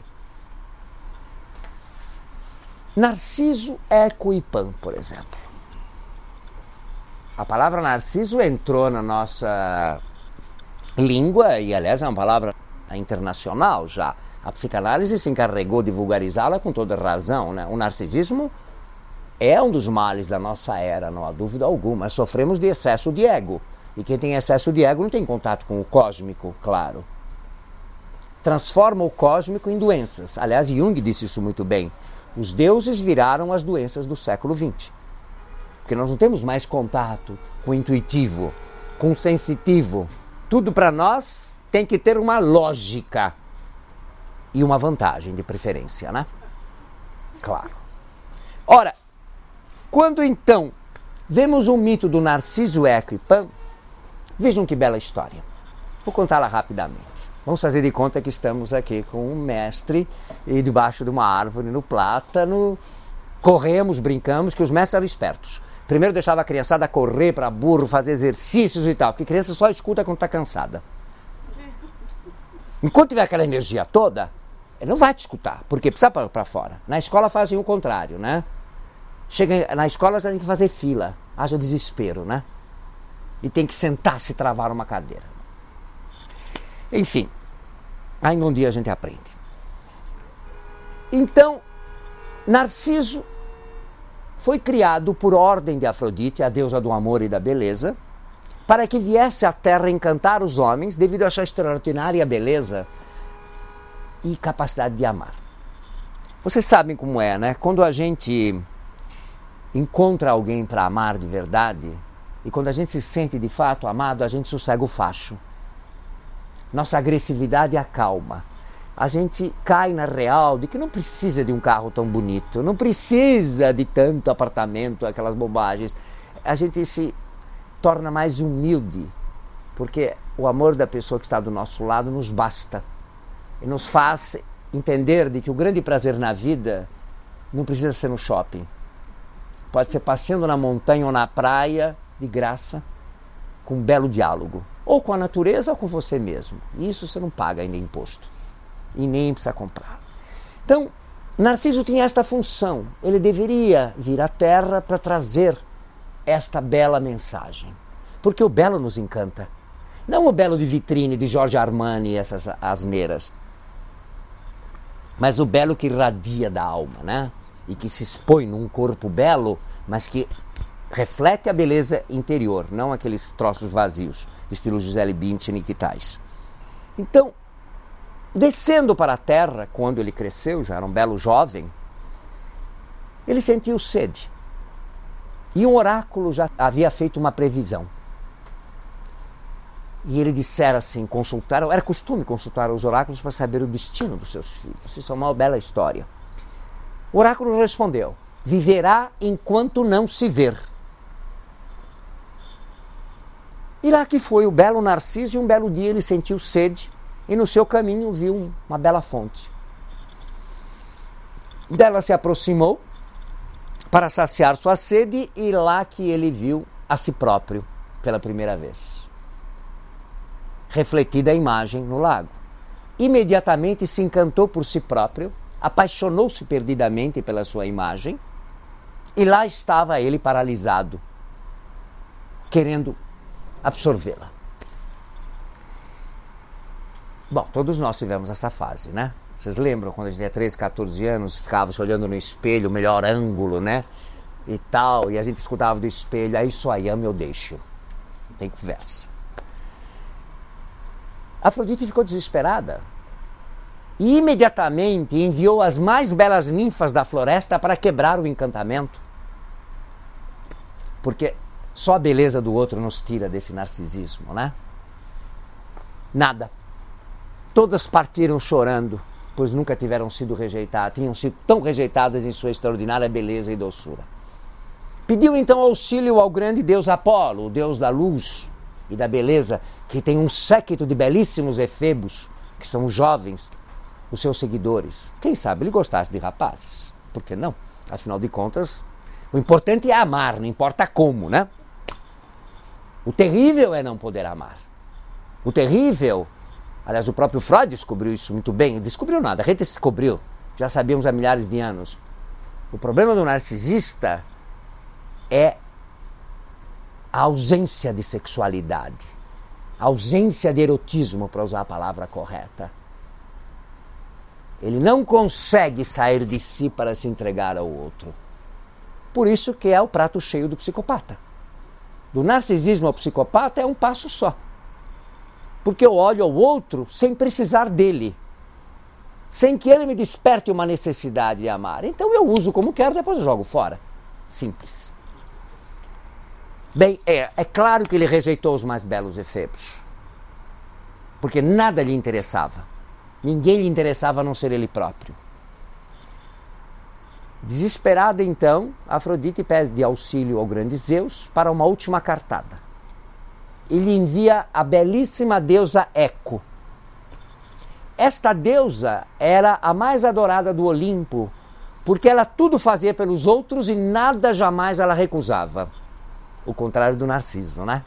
Narciso, Eco e Pan, por exemplo. A palavra Narciso entrou na nossa língua e, aliás, é uma palavra internacional já. A psicanálise se encarregou de vulgarizá-la com toda razão, né? O narcisismo é um dos males da nossa era, não há dúvida alguma. Sofremos de excesso de ego. E quem tem excesso de ego não tem contato com o cósmico, claro. Transforma o cósmico em doenças. Aliás, Jung disse isso muito bem. Os deuses viraram as doenças do século vinte. Porque nós não temos mais contato com o intuitivo, com o sensitivo. Tudo para nós tem que ter uma lógica e uma vantagem de preferência, né? Claro. Ora, quando então vemos o mito do Narciso, Eco e Pan, vejam que bela história. Vou contá-la rapidamente. Vamos fazer de conta que estamos aqui com um mestre e debaixo de uma árvore no plátano, corremos, brincamos, que os mestres eram espertos. Primeiro deixava a criançada correr para burro, fazer exercícios e tal, porque criança só escuta quando está cansada. Enquanto tiver aquela energia toda, ele não vai te escutar, porque precisa para fora. Na escola fazem o contrário, né? Chega na escola já tem que fazer fila, haja desespero, né? E tem que sentar, se travar uma cadeira. Enfim, ainda um dia a gente aprende. Então, Narciso foi criado por ordem de Afrodite, a deusa do amor e da beleza, para que viesse à Terra encantar os homens devido a sua extraordinária beleza e capacidade de amar. Vocês sabem como é, né? Quando a gente encontra alguém para amar de verdade, e quando a gente se sente de fato amado, a gente sossega o facho. Nossa agressividade acalma. A gente cai na real de que não precisa de um carro tão bonito, não precisa de tanto apartamento, aquelas bobagens. A gente se torna mais humilde, porque o amor da pessoa que está do nosso lado nos basta. E nos faz entender de que o grande prazer na vida não precisa ser no shopping. Pode ser passeando na montanha ou na praia, de graça, com um belo diálogo. Ou com a natureza ou com você mesmo. E isso você não paga ainda imposto. E nem precisa comprar. Então, Narciso tinha esta função. Ele deveria vir à Terra para trazer esta bela mensagem. Porque o belo nos encanta. Não o belo de vitrine, de Giorgio Armani e essas asneiras. Mas o belo que irradia da alma, né? E que se expõe num corpo belo, mas que reflete a beleza interior, não aqueles troços vazios, estilo Gisele Bündchen e tais. Então, descendo para a terra, quando ele cresceu, já era um belo jovem, ele sentiu sede. E um oráculo já havia feito uma previsão. E ele dissera assim, consultaram, era costume consultar os oráculos para saber o destino dos seus filhos. Isso é uma bela história. O oráculo respondeu: viverá enquanto não se ver. E lá que foi o belo Narciso, e um belo dia ele sentiu sede, e no seu caminho viu uma bela fonte. Dela se aproximou para saciar sua sede, e lá que ele viu a si próprio pela primeira vez. Refletida a imagem no lago. Imediatamente se encantou por si próprio, apaixonou-se perdidamente pela sua imagem, e lá estava ele paralisado, querendo absorvê-la. Bom, todos nós tivemos essa fase, né? Vocês lembram quando a gente tinha treze, quatorze anos, ficava se olhando no espelho, o melhor ângulo, né? E tal, e a gente escutava do espelho: é isso aí, amo eu deixo. Não tem conversa. Afrodite ficou desesperada e imediatamente enviou as mais belas ninfas da floresta para quebrar o encantamento. Porque só a beleza do outro nos tira desse narcisismo, né? Nada. Todas partiram chorando, pois nunca tiveram sido rejeitadas, tinham sido tão rejeitadas em sua extraordinária beleza e doçura. Pediu então auxílio ao grande deus Apolo, o deus da luz e da beleza, que tem um séquito de belíssimos efebos, que são os jovens, os seus seguidores. Quem sabe ele gostasse de rapazes? Por que não? Afinal de contas, O importante é amar, não importa como, né? O terrível é não poder amar. O terrível, aliás, o próprio Freud descobriu isso muito bem. Descobriu nada, a gente descobriu. Já sabíamos há milhares de anos. O problema do narcisista é a ausência de sexualidade. A ausência de erotismo, para usar a palavra correta. Ele não consegue sair de si para se entregar ao outro. Por isso que é o prato cheio do psicopata. Do narcisismo ao psicopata é um passo só. Porque eu olho ao outro sem precisar dele. Sem que ele me desperte uma necessidade de amar. Então eu uso como quero, depois eu jogo fora. Simples. Bem, é, é claro que ele rejeitou os mais belos efebos. Porque nada lhe interessava. Ninguém lhe interessava a não ser ele próprio. Desesperada então, Afrodite pede auxílio ao grande Zeus para uma última cartada. Ele envia a belíssima deusa Eco. Esta deusa era a mais adorada do Olimpo, porque ela tudo fazia pelos outros e nada jamais ela recusava. O contrário do Narciso, né?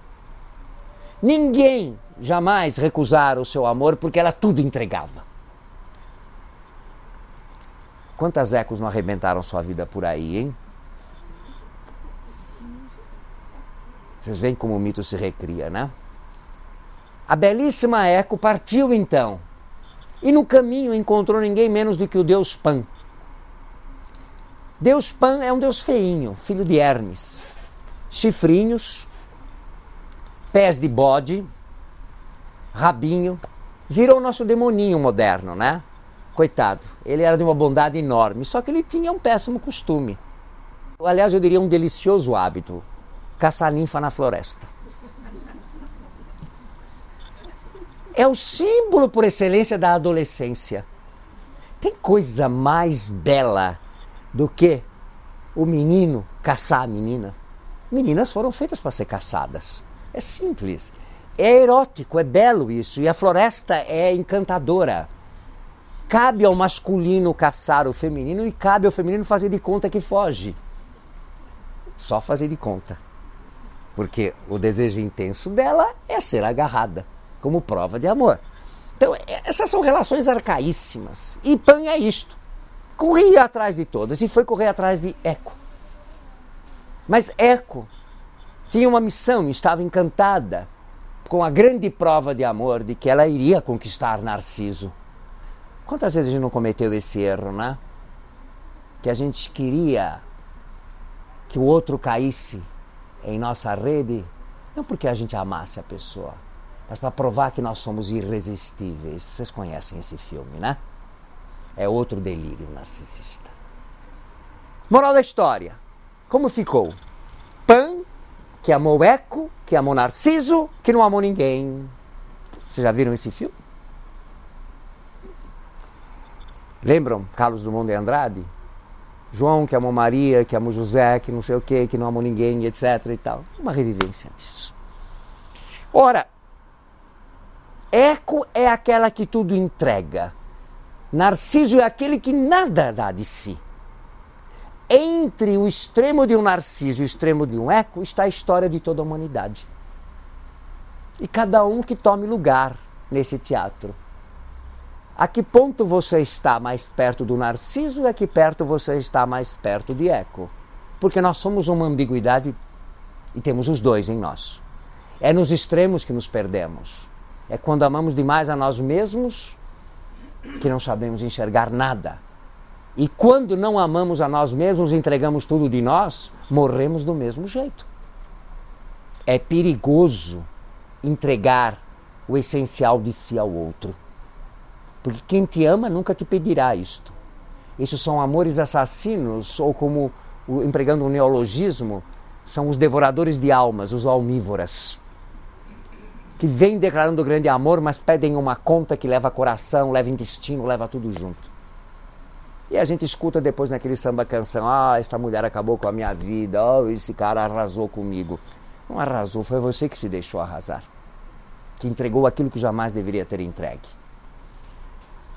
Ninguém jamais recusara o seu amor porque ela tudo entregava. Quantas Ecos não arrebentaram sua vida por aí, hein? Vocês veem como o mito se recria, né? A belíssima Eco partiu então, e no caminho encontrou ninguém menos do que o deus Pan. Deus Pan é um deus feinho, filho de Hermes. Chifrinhos, pés de bode, rabinho, virou o nosso demoninho moderno, né? Coitado, ele era de uma bondade enorme, só que ele tinha um péssimo costume. Aliás, eu diria um delicioso hábito, caçar ninfa na floresta. É o símbolo por excelência da adolescência. Tem coisa mais bela do que o menino caçar a menina? Meninas foram feitas para ser caçadas. É simples. É erótico, é belo isso. E a floresta é encantadora. Cabe ao masculino caçar o feminino e cabe ao feminino fazer de conta que foge. Só fazer de conta. Porque o desejo intenso dela é ser agarrada, como prova de amor. Então, essas são relações arcaíssimas. E Pan é isto. Corria atrás de todas e foi correr atrás de Eco. Mas Eco tinha uma missão, estava encantada com a grande prova de amor de que ela iria conquistar Narciso. Quantas vezes a gente não cometeu esse erro, né? Que a gente queria que o outro caísse em nossa rede, não porque a gente amasse a pessoa, mas para provar que nós somos irresistíveis. Vocês conhecem esse filme, né? É outro delírio narcisista. Moral da história. Como ficou? Pan, que amou Eco, que amou Narciso, que não amou ninguém. Vocês já viram esse filme? Lembram Carlos Drummond de Andrade? João, que amou Maria, que amou José, que não sei o quê, que não amou ninguém, etc e tal. Uma revivência disso. Ora, Eco é aquela que tudo entrega. Narciso é aquele que nada dá de si. Entre o extremo de um Narciso e o extremo de um Eco está a história de toda a humanidade. E cada um que tome lugar nesse teatro. A que ponto você está mais perto do Narciso e a que perto você está mais perto de Eco? Porque nós somos uma ambiguidade e temos os dois em nós. É nos extremos que nos perdemos. É quando amamos demais a nós mesmos que não sabemos enxergar nada. E quando não amamos a nós mesmos, entregamos tudo de nós, morremos do mesmo jeito. É perigoso entregar o essencial de si ao outro. Porque quem te ama nunca te pedirá isto. Esses são amores assassinos, ou como, empregando um neologismo, são os devoradores de almas, os almívoras. Que vêm declarando grande amor, mas pedem uma conta que leva coração, leva intestino, leva tudo junto. E a gente escuta depois naquele samba canção, ah, esta mulher acabou com a minha vida, oh, esse cara arrasou comigo. Não arrasou, foi você que se deixou arrasar. Que entregou aquilo que jamais deveria ter entregue.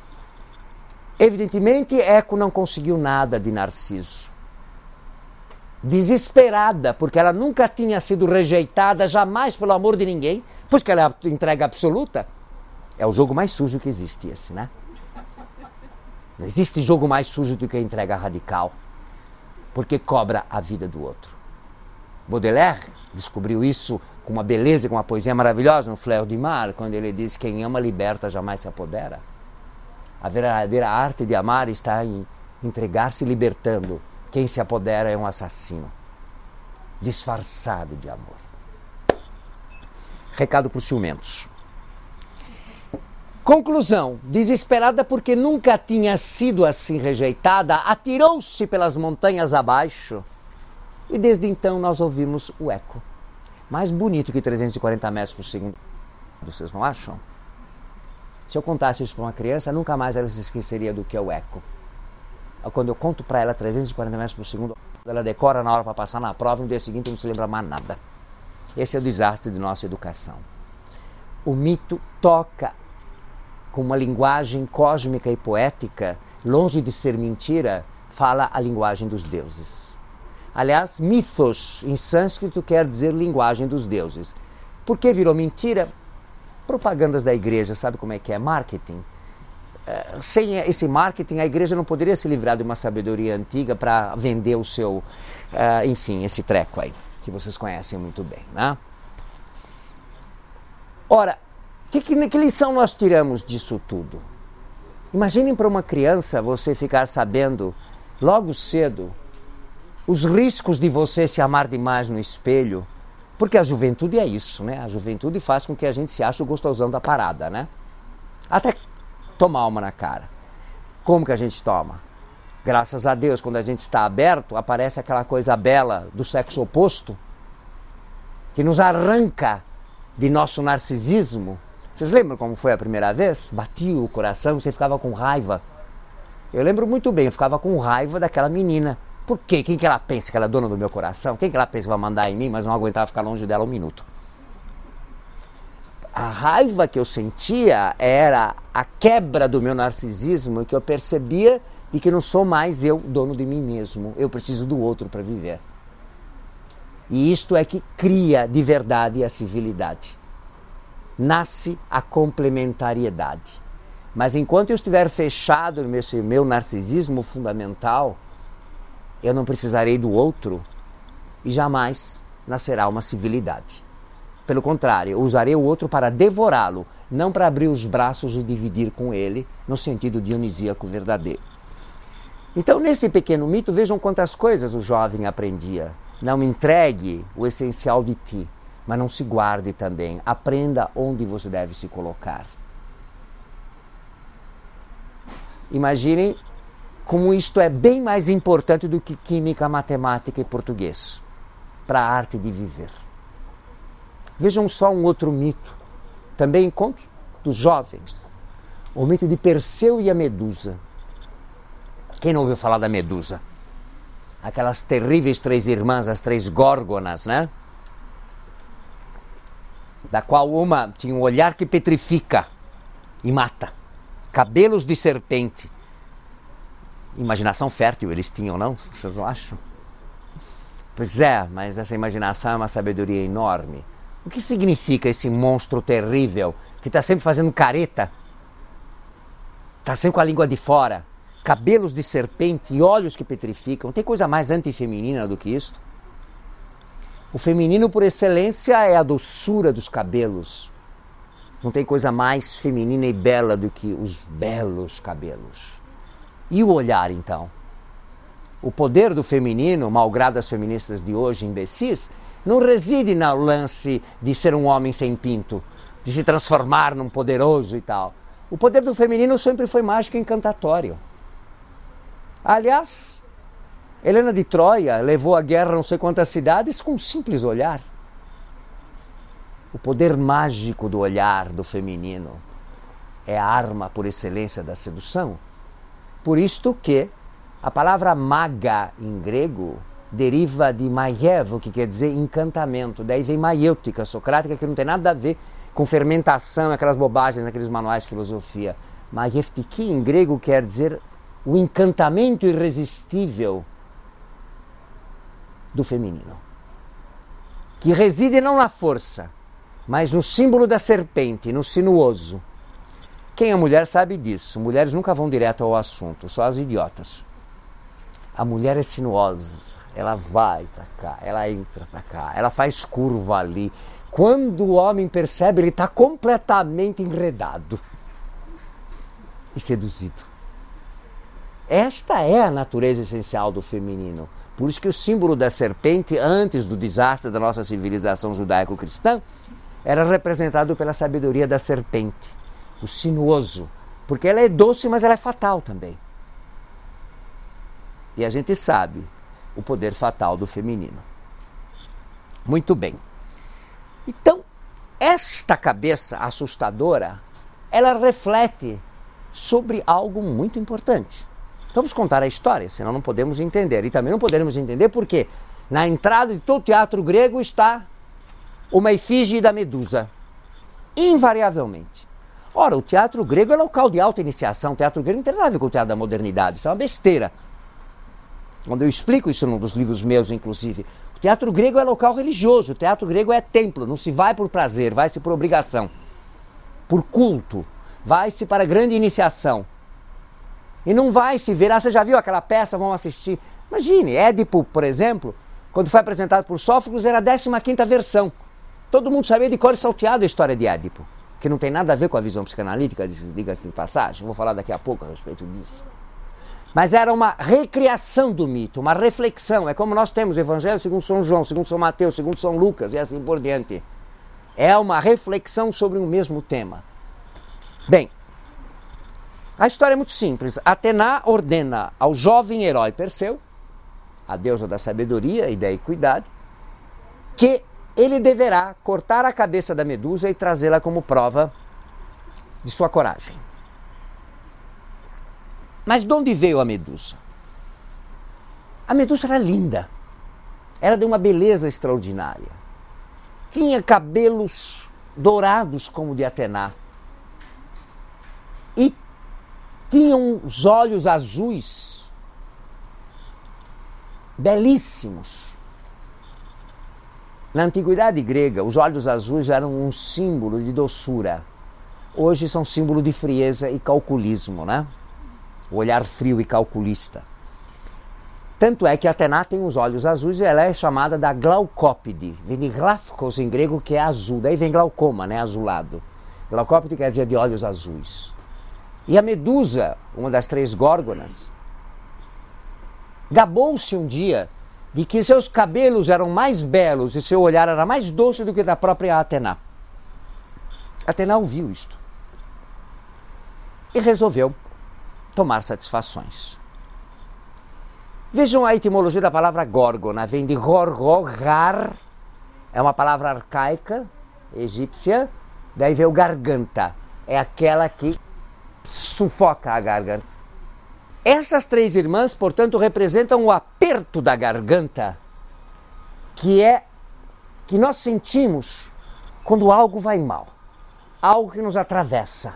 Evidentemente, Eco não conseguiu nada de Narciso. desesperada, porque ela nunca tinha sido rejeitada, jamais pelo amor de ninguém, pois que ela é a entrega absoluta. É o jogo mais sujo que existe esse, né? Não existe jogo mais sujo do que a entrega radical, porque cobra a vida do outro. Baudelaire descobriu isso com uma beleza, com uma poesia maravilhosa no Fleur du Mal, quando ele diz: quem ama liberta, jamais se apodera. A verdadeira arte de amar está em entregar-se libertando. Quem se apodera é um assassino, disfarçado de amor. Recado para os ciumentos. Conclusão: desesperada porque nunca tinha sido assim rejeitada, atirou-se pelas montanhas abaixo e desde então nós ouvimos o eco. Mais bonito que trezentos e quarenta metros por segundo, vocês não acham? Se eu contasse isso para uma criança, nunca mais ela se esqueceria do que é o eco. Quando eu conto para ela trezentos e quarenta metros por segundo, ela decora na hora para passar na prova e no dia seguinte não se lembra mais nada. Esse é o desastre de nossa educação. O mito toca com uma linguagem cósmica e poética, longe de ser mentira, fala a linguagem dos deuses. Aliás, mythos em sânscrito quer dizer linguagem dos deuses. Por que virou mentira? Propagandas da igreja, sabe como é que é? Marketing. Uh, sem esse marketing, a igreja não poderia se livrar de uma sabedoria antiga para vender o seu, uh, enfim, esse treco aí, que vocês conhecem muito bem, né? Ora, que, que, que lição nós tiramos disso tudo? Imaginem para uma criança você ficar sabendo, logo cedo, os riscos de você se amar demais no espelho, porque a juventude é isso, né? A juventude faz com que a gente se ache o gostosão da parada, né? Até tomar uma na cara. Como que a gente toma? Graças a Deus, quando a gente está aberto, aparece aquela coisa bela do sexo oposto, que nos arranca de nosso narcisismo. Vocês lembram como foi a primeira vez? Batia o coração, você ficava com raiva. Eu lembro muito bem, eu ficava com raiva daquela menina. Por quê? Quem que ela pensa que ela é dona do meu coração? Quem que ela pensa que vai mandar em mim, mas não aguentava ficar longe dela um minuto? A raiva que eu sentia era a quebra do meu narcisismo e que eu percebia de que não sou mais eu dono de mim mesmo. Eu preciso do outro para viver. E isto é que cria de verdade a civilidade. Nasce a complementariedade. Mas enquanto eu estiver fechado nesse meu narcisismo fundamental, eu não precisarei do outro e jamais nascerá uma civilidade. Pelo contrário, eu usarei o outro para devorá-lo, não para abrir os braços e dividir com ele, no sentido dionisíaco verdadeiro. Então, nesse pequeno mito, vejam quantas coisas o jovem aprendia. Não entregue o essencial de ti, mas não se guarde também. Aprenda onde você deve se colocar. Imaginem como isto é bem mais importante do que química, matemática e português para a arte de viver. Vejam só um outro mito, também conto dos jovens, o mito de Perseu e a Medusa. Quem não ouviu falar da Medusa? Aquelas terríveis três irmãs, as três górgonas, né? Da qual uma tinha um olhar que petrifica e mata, cabelos de serpente. Imaginação fértil eles tinham, não? Vocês não acham? Pois é, mas essa imaginação é uma sabedoria enorme. O que significa esse monstro terrível que está sempre fazendo careta? Está sempre com a língua de fora, cabelos de serpente e olhos que petrificam. Tem coisa mais antifeminina do que isto? O feminino por excelência é a doçura dos cabelos. Não tem coisa mais feminina e bela do que os belos cabelos. E o olhar, então? O poder do feminino, malgrado as feministas de hoje imbecis, não reside no lance de ser um homem sem pinto, de se transformar num poderoso e tal. O poder do feminino sempre foi mágico e encantatório. Aliás, Helena de Troia levou a guerra a não sei quantas cidades com um simples olhar. O poder mágico do olhar do feminino é a arma por excelência da sedução. Por isto que a palavra maga em grego deriva de maievo, que quer dizer encantamento. Daí vem maiêutica socrática, que não tem nada a ver com fermentação, aquelas bobagens naqueles manuais de filosofia. Maiêftiki em grego quer dizer o encantamento irresistível. do feminino, que reside não na força, mas no símbolo da serpente, no sinuoso. Quem é mulher sabe disso. Mulheres nunca vão direto ao assunto, só as idiotas. A mulher é sinuosa, ela vai para cá, ela entra para cá, ela faz curva ali. Quando o homem percebe, ele está completamente enredado e seduzido. Esta é a natureza essencial do feminino. Por isso que o símbolo da serpente, antes do desastre da nossa civilização judaico-cristã, era representado pela sabedoria da serpente, o sinuoso, porque ela é doce, mas ela é fatal também. E a gente sabe o poder fatal do feminino. Muito bem. Então, esta cabeça assustadora, ela reflete sobre algo muito importante. Vamos contar a história, senão não podemos entender. E também não podemos entender porque na entrada de todo teatro grego está uma efígie da Medusa. Invariavelmente. Ora, o teatro grego é local de alta iniciação. O teatro grego não tem nada a ver com o teatro da modernidade. Isso é uma besteira. Quando eu explico isso num dos livros meus, inclusive, o teatro grego é local religioso. O teatro grego é templo. Não se vai por prazer, vai-se por obrigação. Por culto. Vai-se para grande iniciação. E não vai se ver, ah, você já viu aquela peça, vamos assistir. Imagine, Édipo, por exemplo, quando foi apresentado por Sófocles, era a décima quinta versão. Todo mundo sabia de cor e salteado a história de Édipo, que não tem nada a ver com a visão psicanalítica, diga-se de passagem, vou falar daqui a pouco a respeito disso. Mas era uma recriação do mito, uma reflexão. É como nós temos o Evangelho segundo São João, segundo São Mateus, segundo São Lucas e assim por diante. É uma reflexão sobre o mesmo tema. Bem, a história é muito simples. Atena ordena ao jovem herói Perseu, a deusa da sabedoria e da equidade, que ele deverá cortar a cabeça da Medusa e trazê-la como prova de sua coragem. Mas de onde veio a Medusa? A Medusa era linda, era de uma beleza extraordinária. Tinha cabelos dourados como o de Atena e tinha uns olhos azuis belíssimos. Na antiguidade grega, os olhos azuis eram um símbolo de doçura. Hoje são símbolo de frieza e calculismo, né? O olhar frio e calculista. Tanto é que Atena tem os olhos azuis e ela é chamada da glaucópide. Vem de glaucos em grego, que é azul. Daí vem glaucoma, né? Azulado. Glaucópide quer dizer de olhos azuis. E a Medusa, uma das três górgonas, gabou-se um dia de que seus cabelos eram mais belos e seu olhar era mais doce do que da própria Atena. Atena ouviu isto e resolveu tomar satisfações. Vejam a etimologia da palavra górgona, vem de gorgogar, é uma palavra arcaica, egípcia, daí veio garganta, é aquela que sufoca a garganta. Essas três irmãs, portanto, representam o aperto da garganta, que é que nós sentimos quando algo vai mal, algo que nos atravessa.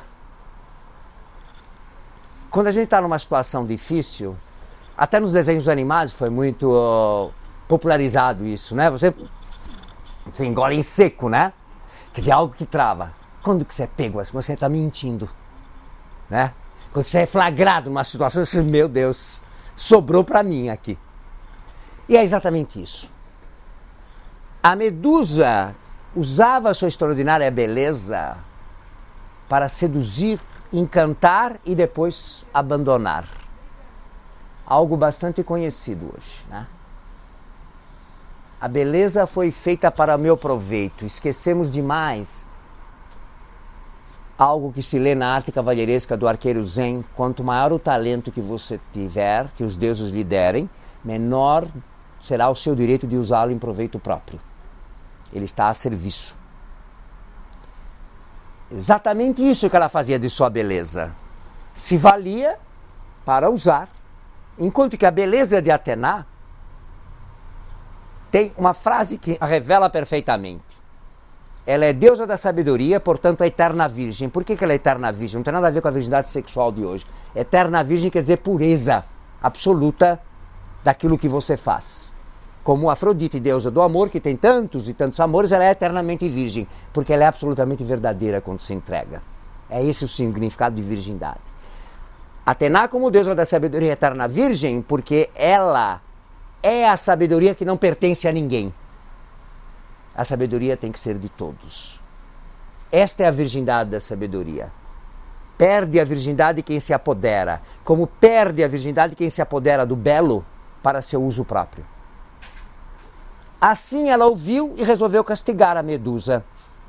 Quando a gente está numa situação difícil, até nos desenhos animados foi muito uh, popularizado isso, né? Você, você engole em seco, né? Quer dizer, algo que trava. Quando que você é pego assim? Você está mentindo, né? Quando você é flagrado numa situação, você diz, meu Deus, sobrou para mim aqui. E é exatamente isso. A Medusa usava a sua extraordinária beleza para seduzir, encantar e depois abandonar. Algo bastante conhecido hoje, né? A beleza foi feita para meu proveito. Esquecemos demais algo que se lê na arte cavalheiresca do arqueiro zen: quanto maior o talento que você tiver, que os deuses lhe derem, menor será o seu direito de usá-lo em proveito próprio. Ele está a serviço. Exatamente isso que ela fazia de sua beleza. Se valia para usar. Enquanto que a beleza de Atena tem uma frase que a revela perfeitamente. Ela é deusa da sabedoria, portanto, a eterna virgem. Por que que ela é eterna virgem? Não tem nada a ver com a virgindade sexual de hoje. Eterna virgem quer dizer pureza absoluta daquilo que você faz. Como Afrodite, deusa do amor, que tem tantos e tantos amores, ela é eternamente virgem, porque ela é absolutamente verdadeira quando se entrega. É esse o significado de virgindade. Atena, como deusa da sabedoria, eterna virgem, porque ela é a sabedoria que não pertence a ninguém. A sabedoria tem que ser de todos. Esta é a virgindade da sabedoria. Perde a virgindade quem se apodera, como perde a virgindade quem se apodera do belo para seu uso próprio. Assim ela ouviu e resolveu castigar a Medusa.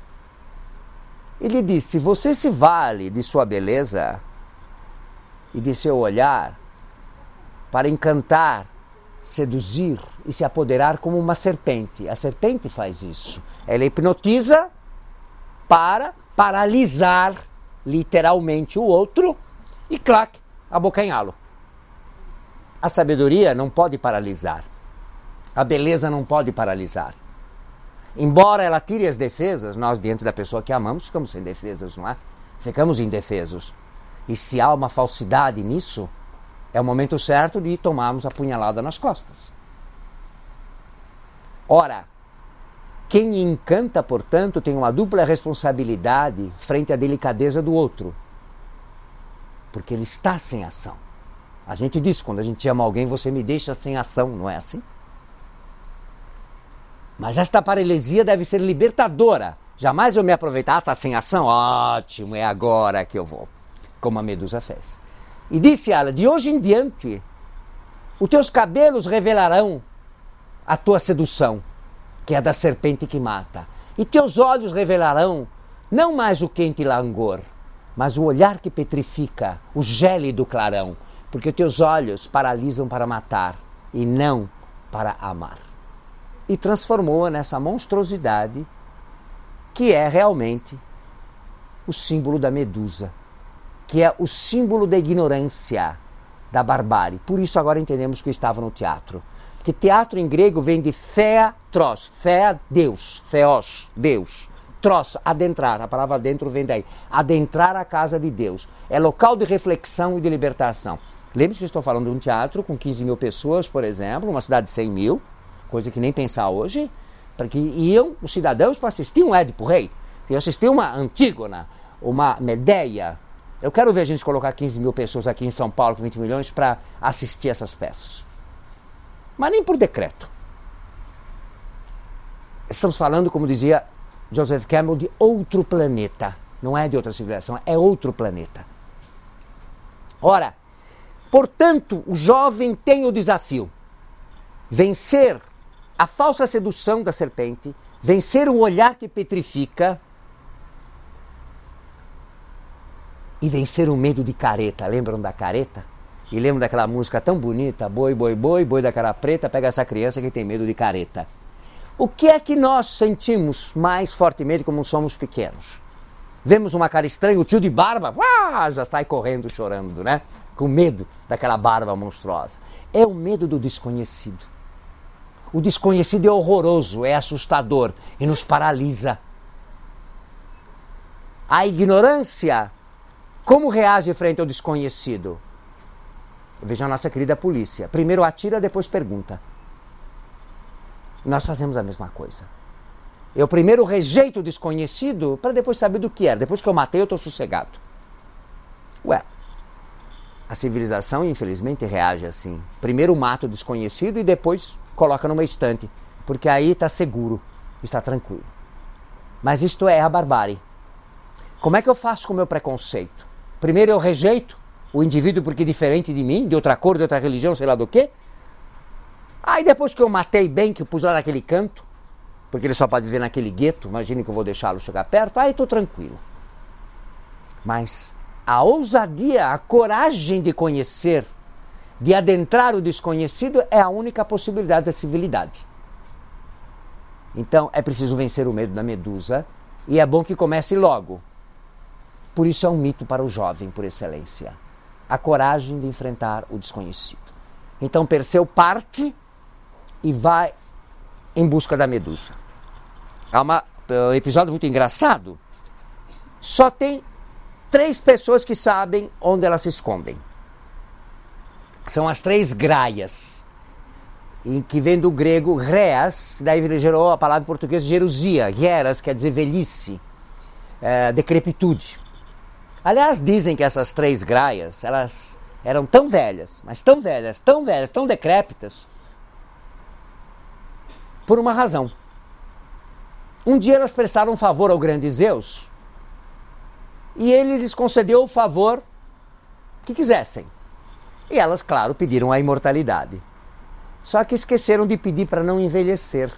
E lhe disse: você se vale de sua beleza e de seu olhar para encantar, seduzir e se apoderar como uma serpente. A serpente faz isso. Ela hipnotiza para paralisar literalmente o outro e, clac, abocanhá-lo. A sabedoria não pode paralisar. A beleza não pode paralisar. Embora ela tire as defesas, nós diante da pessoa que amamos ficamos sem defesas, não é? Ficamos indefesos. E se há uma falsidade nisso, é o momento certo de tomarmos a punhalada nas costas. Ora, quem encanta, portanto, tem uma dupla responsabilidade frente à delicadeza do outro. Porque ele está sem ação. A gente diz, quando a gente ama alguém, você me deixa sem ação, não é assim? Mas esta paralisia deve ser libertadora. Jamais eu me aproveitar, ah, está sem ação, ótimo, é agora que eu vou. Como a Medusa fez. E disse ela: de hoje em diante, os teus cabelos revelarão a tua sedução, que é a da serpente que mata. E teus olhos revelarão não mais o quente langor, mas o olhar que petrifica, o gélido clarão, porque teus olhos paralisam para matar e não para amar. E transformou-a nessa monstruosidade que é realmente o símbolo da Medusa, que é o símbolo da ignorância, da barbárie. Por isso agora entendemos que estava no teatro. Porque teatro em grego vem de theatros, thea, Deus, theos, Deus. Tros, adentrar, a palavra adentro vem daí. Adentrar a casa de Deus. É local de reflexão e de libertação. Lembre-se que estou falando de um teatro com quinze mil pessoas, por exemplo, uma cidade de cem mil, coisa que nem pensar hoje, porque iam os cidadãos para assistir um Édipo Rei, e assistir uma Antígona, uma Medeia. Eu quero ver a gente colocar quinze mil pessoas aqui em São Paulo com vinte milhões para assistir essas peças. Mas nem por decreto. Estamos falando, como dizia Joseph Campbell, de outro planeta. Não é de outra civilização, é outro planeta. Ora, portanto, o jovem tem o desafio. Vencer a falsa sedução da serpente, vencer o olhar que petrifica e vencer o medo de careta. Lembram da careta? E lembram daquela música tão bonita? Boi, boi, boi, boi da cara preta, pega essa criança que tem medo de careta. O que é que nós sentimos mais fortemente como somos pequenos? Vemos uma cara estranha, o tio de barba, uá, já sai correndo, chorando, né? Com medo daquela barba monstruosa. É o medo do desconhecido. O desconhecido é horroroso, é assustador e nos paralisa. A ignorância, como reage frente ao desconhecido? Veja a nossa querida polícia. Primeiro atira, depois pergunta. Nós fazemos a mesma coisa. Eu primeiro rejeito o desconhecido para depois saber do que era. Depois que eu matei, eu estou sossegado. Ué, a civilização, infelizmente, reage assim. Primeiro mata o desconhecido e depois coloca numa estante. Porque aí está seguro, está tranquilo. Mas isto é a barbárie. Como é que eu faço com o meu preconceito? Primeiro eu rejeito o indivíduo porque é diferente de mim, de outra cor, de outra religião, sei lá do quê. Aí depois que eu matei bem, que eu pus lá naquele canto, porque ele só pode viver naquele gueto, imagine que eu vou deixá-lo chegar perto, aí estou tranquilo. Mas a ousadia, a coragem de conhecer, de adentrar o desconhecido é a única possibilidade da civilidade. Então é preciso vencer o medo da Medusa e é bom que comece logo. Por isso é um mito para o jovem por excelência. A coragem de enfrentar o desconhecido. Então Perseu parte e vai em busca da Medusa. É uma, um episódio muito engraçado. Só tem três pessoas que sabem onde elas se escondem. São as três graias. e que vem do grego reas, daí gerou a palavra em português gerusia, hieras, quer dizer velhice, é, decrepitude. Aliás, dizem que essas três graias, elas eram tão velhas, mas tão velhas, tão velhas, tão decrépitas, por uma razão. Um dia elas prestaram um favor ao grande Zeus, e ele lhes concedeu o favor que quisessem. E elas, claro, pediram a imortalidade. Só que esqueceram de pedir para não envelhecer.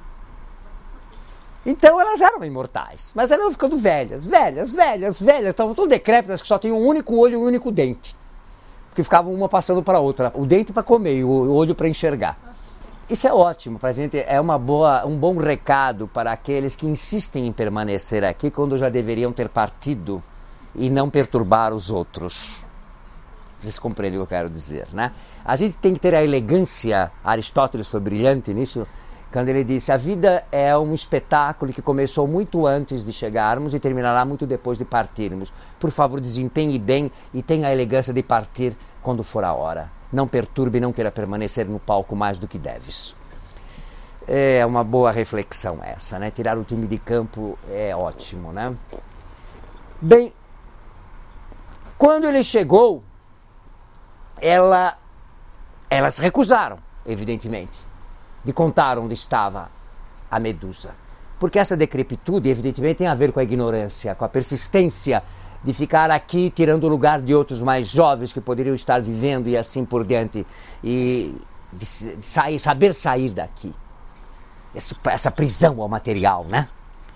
Então elas eram imortais, mas elas iam ficando velhas, velhas, velhas, velhas, estavam tão decrépitas que só tinham um único olho e um único dente. Porque ficavam uma passando para a outra, o dente para comer e o olho para enxergar. Isso é ótimo para a gente, é uma boa, um bom recado para aqueles que insistem em permanecer aqui quando já deveriam ter partido e não perturbar os outros. Vocês compreendem o que eu quero dizer, né? A gente tem que ter a elegância, Aristóteles foi brilhante nisso, quando ele disse, a vida é um espetáculo que começou muito antes de chegarmos e terminará muito depois de partirmos. Por favor, desempenhe bem e tenha a elegância de partir quando for a hora. Não perturbe e não queira permanecer no palco mais do que deves. É uma boa reflexão essa, né? Tirar o time de campo é ótimo, né? Bem, quando ele chegou, ela, elas recusaram, evidentemente, de contar onde estava a Medusa. Porque essa decrepitude, evidentemente, tem a ver com a ignorância, com a persistência de ficar aqui tirando o lugar de outros mais jovens que poderiam estar vivendo e assim por diante, e de sair, saber sair daqui. Essa, essa prisão ao material, né?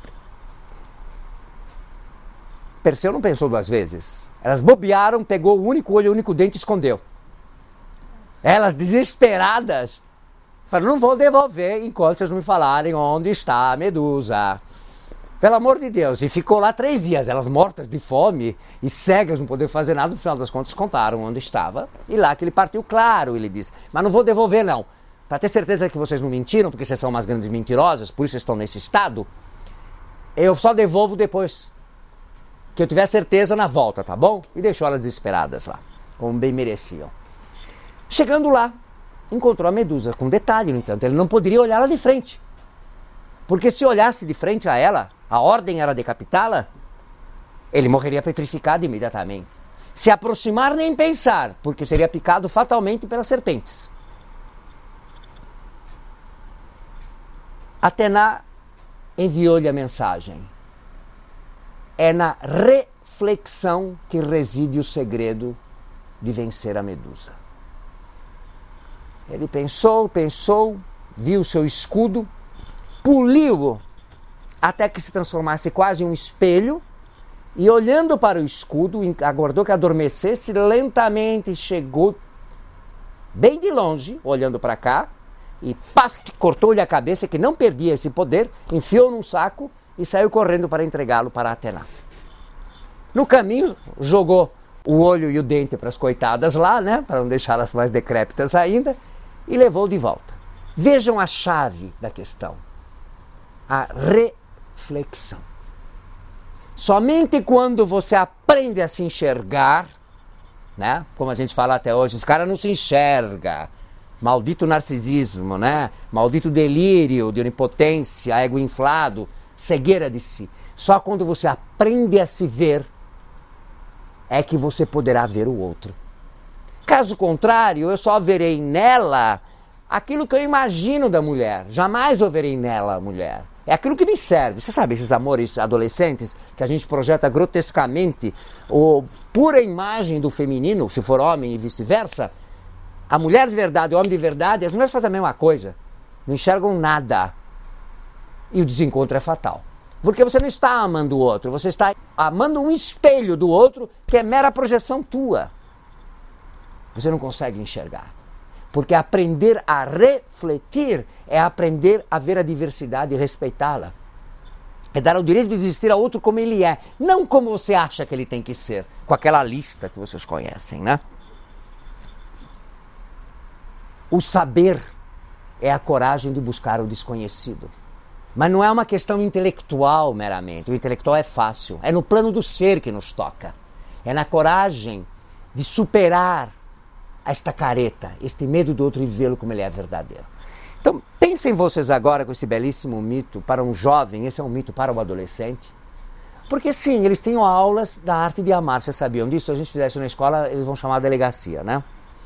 Perseu não pensou duas vezes. Elas bobearam, pegou o único olho, o único dente e escondeu. Elas, desesperadas, falaram, não vou devolver enquanto vocês não me falarem onde está a Medusa. Pelo amor de Deus. E ficou lá três dias, elas mortas de fome e cegas, não podendo fazer nada. No final das contas, contaram onde estava. E lá que ele partiu, claro, ele disse, mas não vou devolver não. Para ter certeza que vocês não mentiram, porque vocês são umas grandes mentirosas, por isso vocês estão nesse estado, eu só devolvo depois que eu tiver certeza na volta, tá bom? E deixou elas desesperadas lá, como bem mereciam. Chegando lá, encontrou a Medusa. Com detalhe, no entanto, ele não poderia olhá-la de frente. Porque se olhasse de frente a ela, a ordem era decapitá-la, ele morreria petrificado imediatamente. Se aproximar nem pensar, porque seria picado fatalmente pelas serpentes. Atena enviou-lhe a mensagem. É na reflexão que reside o segredo de vencer a Medusa. Ele pensou, pensou, viu seu escudo, poliu-o até que se transformasse quase em um espelho e, olhando para o escudo, aguardou que adormecesse, lentamente chegou bem de longe, olhando para cá, e paf, cortou-lhe a cabeça, que não perdia esse poder, enfiou num saco e saiu correndo para entregá-lo para Atena. No caminho, jogou o olho e o dente para as coitadas lá, né, para não deixá-las mais decrépitas ainda, e levou de volta. Vejam a chave da questão. A reflexão. Somente quando você aprende a se enxergar, né, como a gente fala até hoje, esse cara não se enxerga. Maldito narcisismo, né? Maldito delírio de onipotência, ego inflado, cegueira de si. Só quando você aprende a se ver é que você poderá ver o outro. Caso contrário, eu só verei nela aquilo que eu imagino da mulher. Jamais eu verei nela a mulher. É aquilo que me serve. Você sabe, esses amores adolescentes que a gente projeta grotescamente, ou pura imagem do feminino, se for homem e vice-versa, a mulher de verdade, o homem de verdade, as mulheres fazem a mesma coisa. Não enxergam nada. E o desencontro é fatal. Porque você não está amando o outro, você está amando um espelho do outro que é mera projeção tua. Você não consegue enxergar. Porque aprender a refletir é aprender a ver a diversidade e respeitá-la. É dar o direito de existir ao outro como ele é, não como você acha que ele tem que ser, com aquela lista que vocês conhecem, né? O saber é a coragem de buscar o desconhecido. Mas não é uma questão intelectual meramente. O intelectual é fácil. É no plano do ser que nos toca. É na coragem de superar esta careta, este medo do outro e vê-lo como ele é verdadeiro. Então, pensem vocês agora com esse belíssimo mito para um jovem, esse é um mito para o adolescente. Porque sim, eles tinham aulas da arte de amar, vocês sabiam disso? Se a gente fizesse na escola, eles vão chamar de delegacia, né?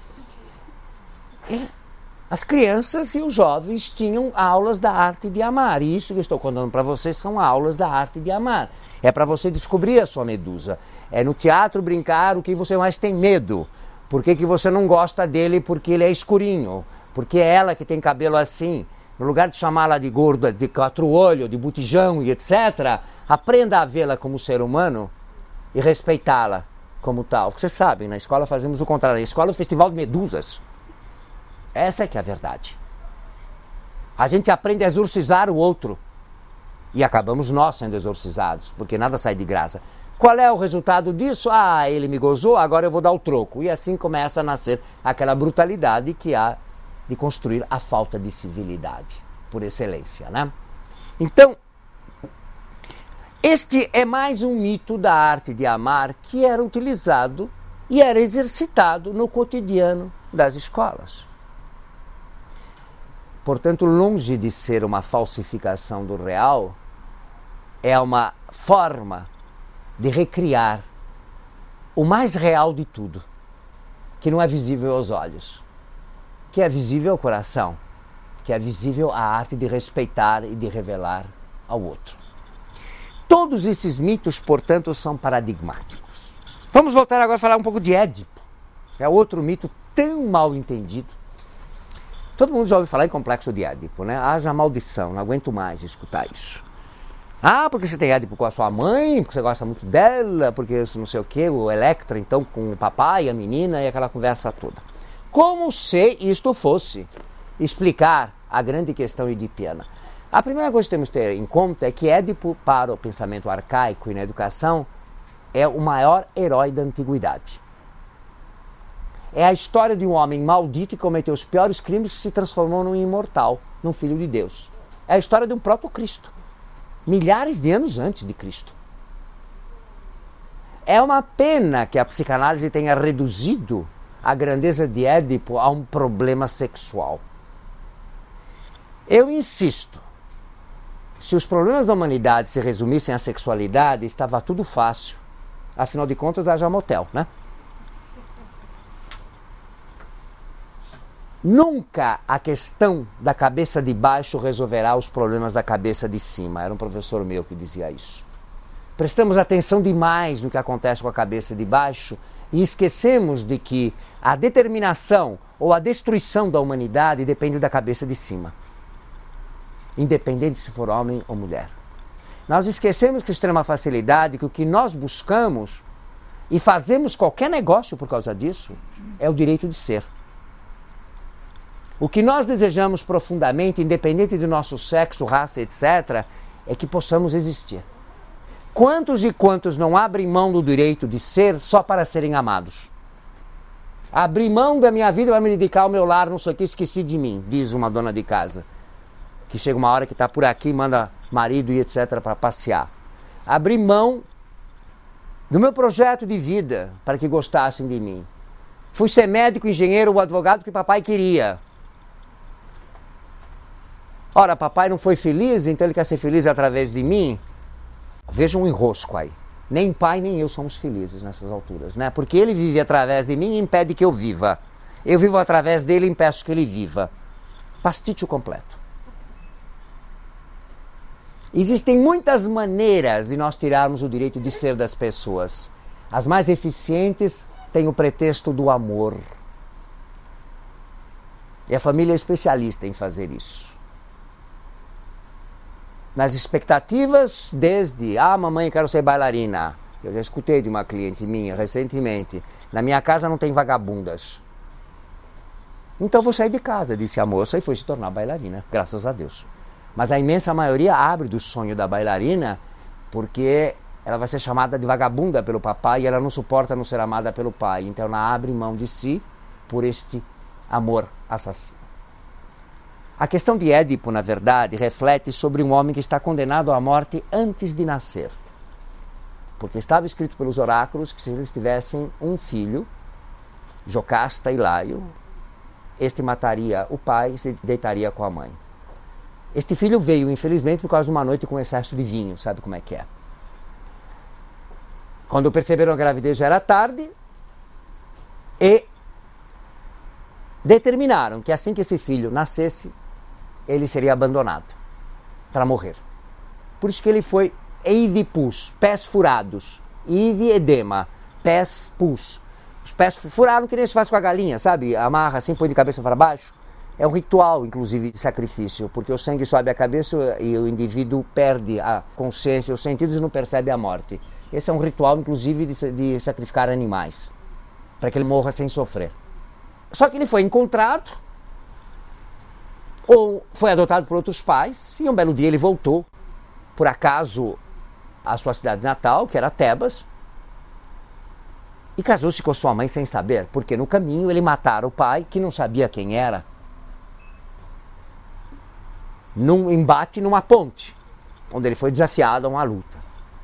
E as crianças e os jovens tinham aulas da arte de amar. E isso que eu estou contando para vocês são aulas da arte de amar. É para você descobrir a sua medusa. É no teatro brincar o que você mais tem medo. Por que que você não gosta dele porque ele é escurinho? Porque é ela que tem cabelo assim. No lugar de chamá-la de gorda, de quatro olhos, de botijão e etcétera, aprenda a vê-la como ser humano e respeitá-la como tal. Porque vocês sabem, na escola fazemos o contrário. Na escola é o festival de medusas. Essa é que é a verdade. A gente aprende a exorcizar o outro e acabamos nós sendo exorcizados, porque nada sai de graça. Qual é o resultado disso? Ah, ele me gozou, agora eu vou dar o troco. E assim começa a nascer aquela brutalidade que há de construir a falta de civilidade, por excelência, né? Então, este é mais um mito da arte de amar que era utilizado e era exercitado no cotidiano das escolas. Portanto, longe de ser uma falsificação do real, é uma forma de recriar o mais real de tudo, que não é visível aos olhos, que é visível ao coração, que é visível à arte de respeitar e de revelar ao outro. Todos esses mitos, portanto, são paradigmáticos. Vamos voltar agora a falar um pouco de Édipo. É outro mito tão mal entendido. Todo mundo já ouviu falar em complexo de Édipo, né? Haja maldição, não aguento mais escutar isso. Ah, porque você tem Édipo com a sua mãe, porque você gosta muito dela, porque não sei o quê, o Electra então com o papai, a menina e aquela conversa toda. Como se isto fosse explicar a grande questão edipiana? A primeira coisa que temos que ter em conta é que Édipo, para o pensamento arcaico e na educação, é o maior herói da antiguidade. É a história de um homem maldito que cometeu os piores crimes e se transformou num imortal, num filho de Deus. É a história de um proto-Cristo, milhares de anos antes de Cristo. É uma pena que a psicanálise tenha reduzido a grandeza de Édipo a um problema sexual. Eu insisto, se os problemas da humanidade se resumissem à sexualidade, estava tudo fácil. Afinal de contas, haja motel, né? Nunca a questão da cabeça de baixo resolverá os problemas da cabeça de cima. Era um professor meu que dizia isso. Prestamos atenção demais no que acontece com a cabeça de baixo e esquecemos de que a determinação ou a destruição da humanidade depende da cabeça de cima. Independente se for homem ou mulher. Nós esquecemos com extrema facilidade que o que nós buscamos e fazemos qualquer negócio por causa disso é o direito de ser. O que nós desejamos profundamente, independente do nosso sexo, raça, etcétera, é que possamos existir. Quantos e quantos não abrem mão do direito de ser só para serem amados? Abri mão da minha vida para me dedicar ao meu lar, não sei o que, esqueci de mim, diz uma dona de casa. Que chega uma hora que está por aqui, manda marido e etcétera para passear. Abri mão do meu projeto de vida para que gostassem de mim. Fui ser médico, engenheiro ou advogado que papai queria. Ora, papai não foi feliz, então ele quer ser feliz através de mim? Veja um enrosco aí. Nem pai nem eu somos felizes nessas alturas, né? Porque ele vive através de mim e impede que eu viva. Eu vivo através dele e impeço que ele viva. Pastício completo. Existem muitas maneiras de nós tirarmos o direito de ser das pessoas. As mais eficientes têm o pretexto do amor. E a família é especialista em fazer isso. Nas expectativas, desde, ah, mamãe, eu quero ser bailarina. Eu já escutei de uma cliente minha recentemente, na minha casa não tem vagabundas. Então vou sair de casa, disse a moça, e foi se tornar bailarina, graças a Deus. Mas a imensa maioria abre do sonho da bailarina porque ela vai ser chamada de vagabunda pelo papai e ela não suporta não ser amada pelo pai. Então ela abre mão de si por este amor assassino. A questão de Édipo, na verdade, reflete sobre um homem que está condenado à morte antes de nascer. Porque estava escrito pelos oráculos que se eles tivessem um filho, Jocasta e Laio, este mataria o pai e se deitaria com a mãe. Este filho veio, infelizmente, por causa de uma noite com excesso de vinho, sabe como é que é. Quando perceberam a gravidez já era tarde e determinaram que assim que esse filho nascesse, ele seria abandonado para morrer. Por isso que ele foi eivipus, pés furados, ive edema, pés pus. Os pés furaram que nem se faz com a galinha, sabe? Amarra assim, põe de cabeça para baixo. É um ritual, inclusive, de sacrifício, porque o sangue sobe a cabeça e o indivíduo perde a consciência, os sentidos e não percebe a morte. Esse é um ritual, inclusive, de, de sacrificar animais, para que ele morra sem sofrer. Só que ele foi encontrado, ou foi adotado por outros pais, e um belo dia ele voltou, por acaso, à sua cidade natal, que era Tebas, e casou-se com sua mãe sem saber, porque no caminho ele matara o pai, que não sabia quem era, num embate numa ponte, onde ele foi desafiado a uma luta.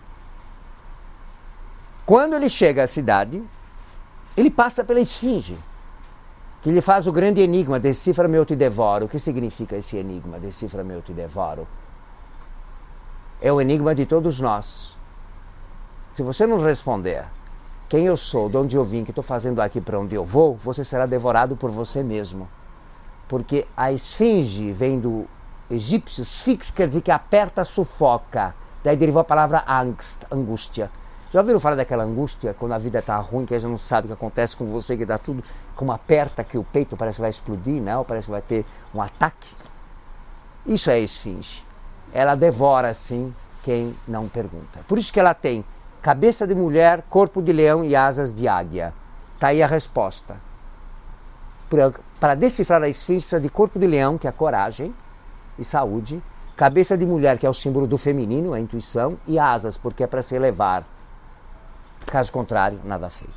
Quando ele chega à cidade, ele passa pela esfinge, que lhe faz o grande enigma, decifra-me, eu te devoro. O que significa esse enigma, decifra-me, eu te devoro? É o enigma de todos nós. Se você não responder quem eu sou, de onde eu vim, o que estou fazendo aqui, para onde eu vou, você será devorado por você mesmo. Porque a esfinge vem do egípcio, sphinx quer dizer que aperta, sufoca. Daí derivou a palavra angst, angústia. Já ouviram falar daquela angústia, quando a vida está ruim, que a gente não sabe o que acontece com você, que dá tudo como aperta, que o peito parece que vai explodir, né? Ou parece que vai ter um ataque? Isso é a esfinge. Ela devora, sim, quem não pergunta. Por isso que ela tem cabeça de mulher, corpo de leão e asas de águia. Está aí a resposta. Para decifrar a esfinge, precisa de corpo de leão, que é a coragem e saúde, cabeça de mulher, que é o símbolo do feminino, a intuição, e asas, porque é para se elevar. Caso contrário, nada feito.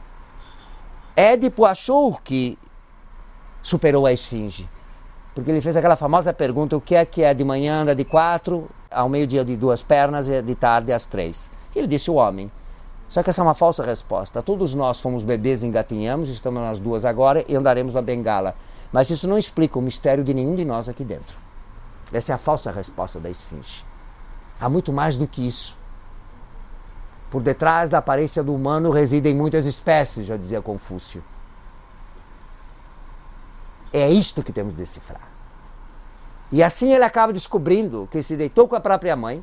Édipo achou que superou a esfinge, porque ele fez aquela famosa pergunta: o que é que é de manhã anda de quatro, ao meio-dia de duas pernas e de tarde às três? Ele disse: o homem. Só que essa é uma falsa resposta. Todos nós fomos bebês, engatinhamos, estamos nas duas agora e andaremos na bengala. Mas isso não explica o mistério de nenhum de nós aqui dentro. Essa é a falsa resposta da esfinge. Há muito mais do que isso. Por detrás da aparência do humano residem muitas espécies, já dizia Confúcio. É isto que temos de decifrar. E assim ele acaba descobrindo que se deitou com a própria mãe,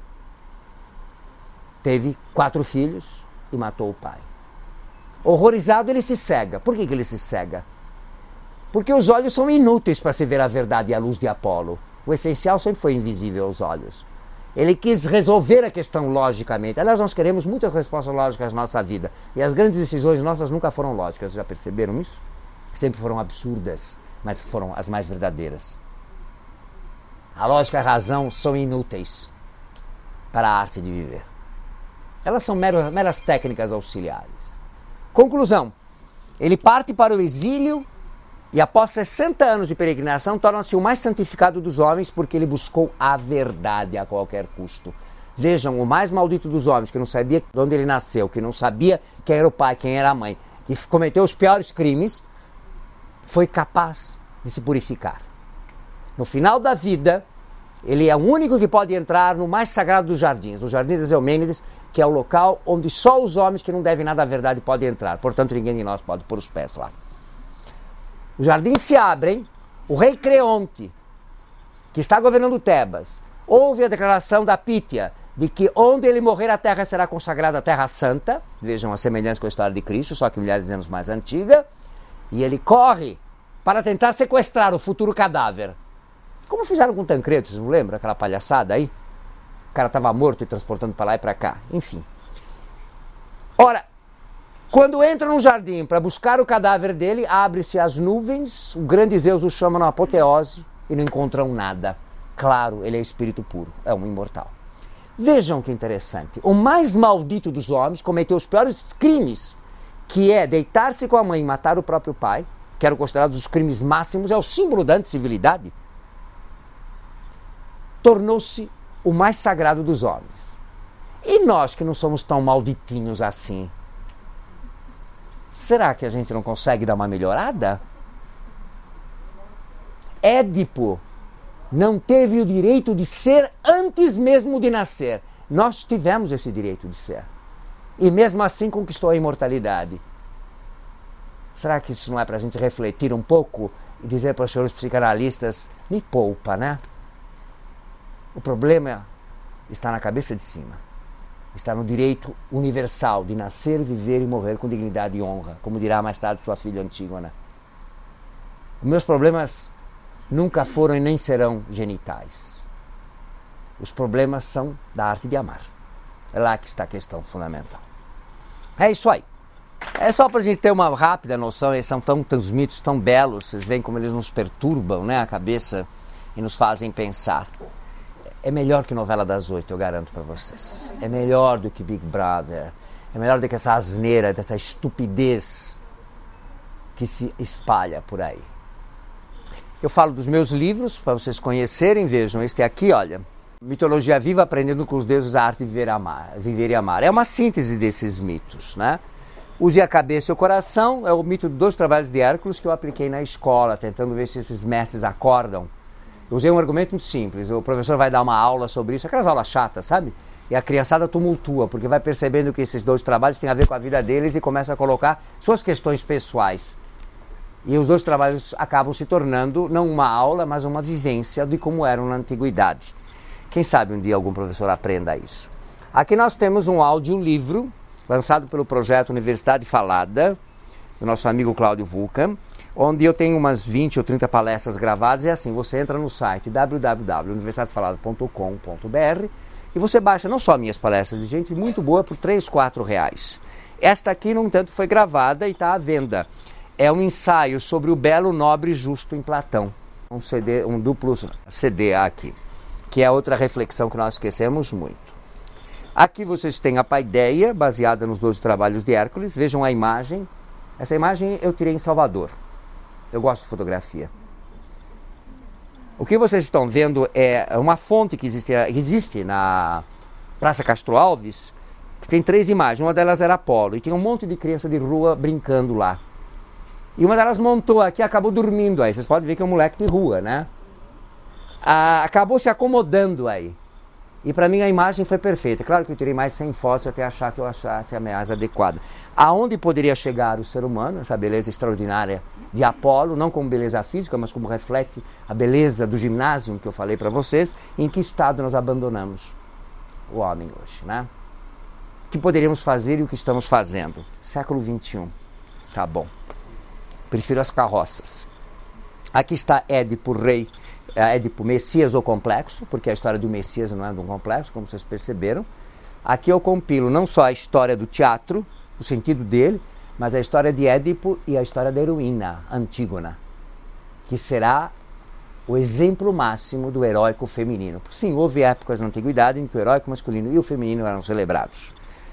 teve quatro filhos e matou o pai. Horrorizado, ele se cega. Por que que ele se cega? Porque os olhos são inúteis para se ver a verdade e a luz de Apolo. O essencial sempre foi invisível aos olhos. Ele quis resolver a questão logicamente. Aliás, nós queremos muitas respostas lógicas na nossa vida. E as grandes decisões nossas nunca foram lógicas. Já perceberam isso? Sempre foram absurdas, mas foram as mais verdadeiras. A lógica e a razão são inúteis para a arte de viver. Elas são meras, meras técnicas auxiliares. Conclusão. Ele parte para o exílio e após sessenta anos de peregrinação torna-se o mais santificado dos homens, porque ele buscou a verdade a qualquer custo. Vejam, o mais maldito dos homens, que não sabia de onde ele nasceu, que não sabia quem era o pai, quem era a mãe, que cometeu os piores crimes, foi capaz de se purificar. No final da vida, ele é o único que pode entrar no mais sagrado dos jardins, o Jardim das Eumênides, que é o local onde só os homens que não devem nada à verdade podem entrar. Portanto, ninguém de nós pode pôr os pés lá. Os jardins se abrem, o rei Creonte, que está governando Tebas, ouve a declaração da Pítia de que onde ele morrer a terra será consagrada a terra santa. Vejam a semelhança com a história de Cristo, só que milhares de anos mais antiga. E ele corre para tentar sequestrar o futuro cadáver. Como fizeram com Tancredo, vocês não lembram aquela palhaçada aí? O cara estava morto e transportando para lá e para cá. Enfim. Ora, quando entra num jardim para buscar o cadáver dele, abre-se as nuvens, o grande Zeus o chama na apoteose e não encontram nada. Claro, ele é espírito puro, é um imortal. Vejam que interessante. O mais maldito dos homens cometeu os piores crimes, que é deitar-se com a mãe e matar o próprio pai, que eram considerados os crimes máximos, é o símbolo da anticivilidade. Tornou-se o mais sagrado dos homens. E nós que não somos tão malditinhos assim, será que a gente não consegue dar uma melhorada? Édipo não teve o direito de ser antes mesmo de nascer. Nós tivemos esse direito de ser. E mesmo assim conquistou a imortalidade. Será que isso não é para a gente refletir um pouco e dizer para os senhores psicanalistas, me poupa, né? O problema está na cabeça de cima. Está no direito universal de nascer, viver e morrer com dignidade e honra, como dirá mais tarde sua filha Antígona. Os meus problemas nunca foram e nem serão genitais. Os problemas são da arte de amar. É lá que está a questão fundamental. É isso aí. É só para a gente ter uma rápida noção, eles são tão, tantos mitos tão belos, vocês veem como eles nos perturbam, né, a cabeça e nos fazem pensar. É melhor que novela das oito, eu garanto para vocês. É melhor do que Big Brother. É melhor do que essa asneira, dessa estupidez que se espalha por aí. Eu falo dos meus livros, para vocês conhecerem, vejam, este aqui, olha, Mitologia Viva, Aprendendo com os Deuses a Arte de Viver, amar, Viver e Amar. É uma síntese desses mitos, né? Use a Cabeça e o Coração é o mito de dois trabalhos de Hércules que eu apliquei na escola, tentando ver se esses mestres acordam. Eu usei um argumento muito simples, o professor vai dar uma aula sobre isso, aquelas aulas chatas, sabe? E a criançada tumultua, porque vai percebendo que esses dois trabalhos têm a ver com a vida deles e começa a colocar suas questões pessoais. E os dois trabalhos acabam se tornando, não uma aula, mas uma vivência de como eram na antiguidade. Quem sabe um dia algum professor aprenda isso. Aqui nós temos um audiolivro, lançado pelo projeto Universidade Falada, do nosso amigo Cláudio Vulcan, onde eu tenho umas vinte ou trinta palestras gravadas, e assim, você entra no site w w w ponto universidade falada ponto com ponto b r e você baixa não só minhas palestras de gente muito boa por três, quatro reais. Esta aqui, no entanto, foi gravada e está à venda. É um ensaio sobre o belo, nobre e justo em Platão. Um, C D, um duplo C D aqui, que é outra reflexão que nós esquecemos muito. Aqui vocês têm a paideia, baseada nos doze trabalhos de Hércules. Vejam a imagem. Essa imagem eu tirei em Salvador. Eu gosto de fotografia. O que vocês estão vendo é uma fonte que existe, existe na Praça Castro Alves, que tem três imagens. Uma delas era Apolo, e tem um monte de criança de rua brincando lá. E uma delas montou aqui e acabou dormindo aí. Vocês podem ver que é um moleque de rua, né? Ah, acabou se acomodando aí. E para mim a imagem foi perfeita. Claro que eu tirei mais cem fotos até achar que eu achasse a mais adequada. Aonde poderia chegar o ser humano, essa beleza extraordinária de Apolo, não como beleza física, mas como reflete a beleza do ginásio que eu falei para vocês, em que estado nós abandonamos o homem hoje, né? O que poderíamos fazer e o que estamos fazendo? Século vinte e um. Tá bom. Prefiro as carroças. Aqui está Édipo Rei, Édipo Messias ou Complexo, porque a história do Messias não é de um complexo, como vocês perceberam. Aqui eu compilo não só a história do teatro, o sentido dele, mas a história de Édipo e a história da heroína, Antígona, que será o exemplo máximo do heróico feminino. Sim, houve épocas na antiguidade em que o heróico masculino e o feminino eram celebrados.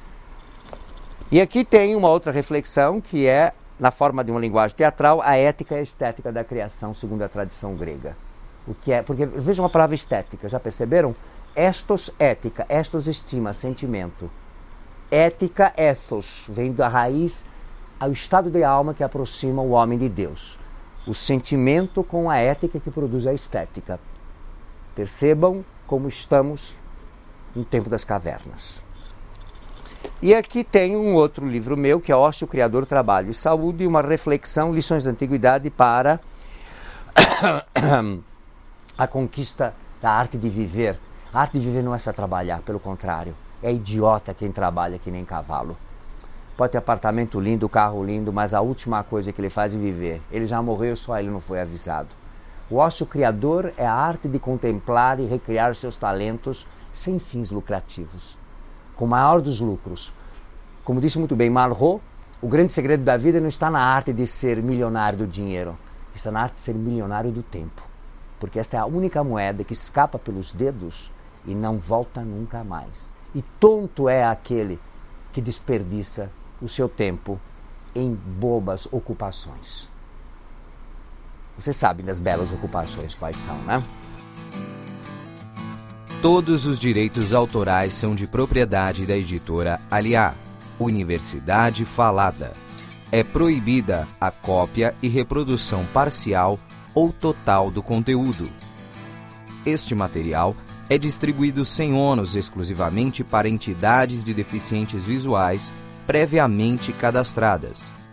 E aqui tem uma outra reflexão que é, na forma de uma linguagem teatral, a ética e a estética da criação segundo a tradição grega. O que é, porque vejam a palavra estética, já perceberam? Estos, ética, estos, estima, sentimento. Ética, ethos, vem da raiz ao estado de alma que aproxima o homem de Deus. O sentimento com a ética que produz a estética. Percebam como estamos no tempo das cavernas. E aqui tem um outro livro meu, que é Ócio, Criador, Trabalho e Saúde, uma reflexão, lições da antiguidade para a conquista da arte de viver. A arte de viver não é só trabalhar, pelo contrário. É idiota quem trabalha que nem cavalo. Pode ter apartamento lindo, carro lindo, mas a última coisa que ele faz é viver. Ele já morreu, só ele não foi avisado. O ócio criador é a arte de contemplar e recriar seus talentos sem fins lucrativos, com o maior dos lucros. Como disse muito bem Malraux, o grande segredo da vida não está na arte de ser milionário do dinheiro, está na arte de ser milionário do tempo. Porque esta é a única moeda que escapa pelos dedos e não volta nunca mais. E tonto é aquele que desperdiça o seu tempo em bobas ocupações. Vocês sabem das belas ocupações quais são, né? Todos os direitos autorais são de propriedade da editora Aliá, Universidade Falada. É proibida a cópia e reprodução parcial ou total do conteúdo. Este material é distribuído sem ônus exclusivamente para entidades de deficientes visuais previamente cadastradas.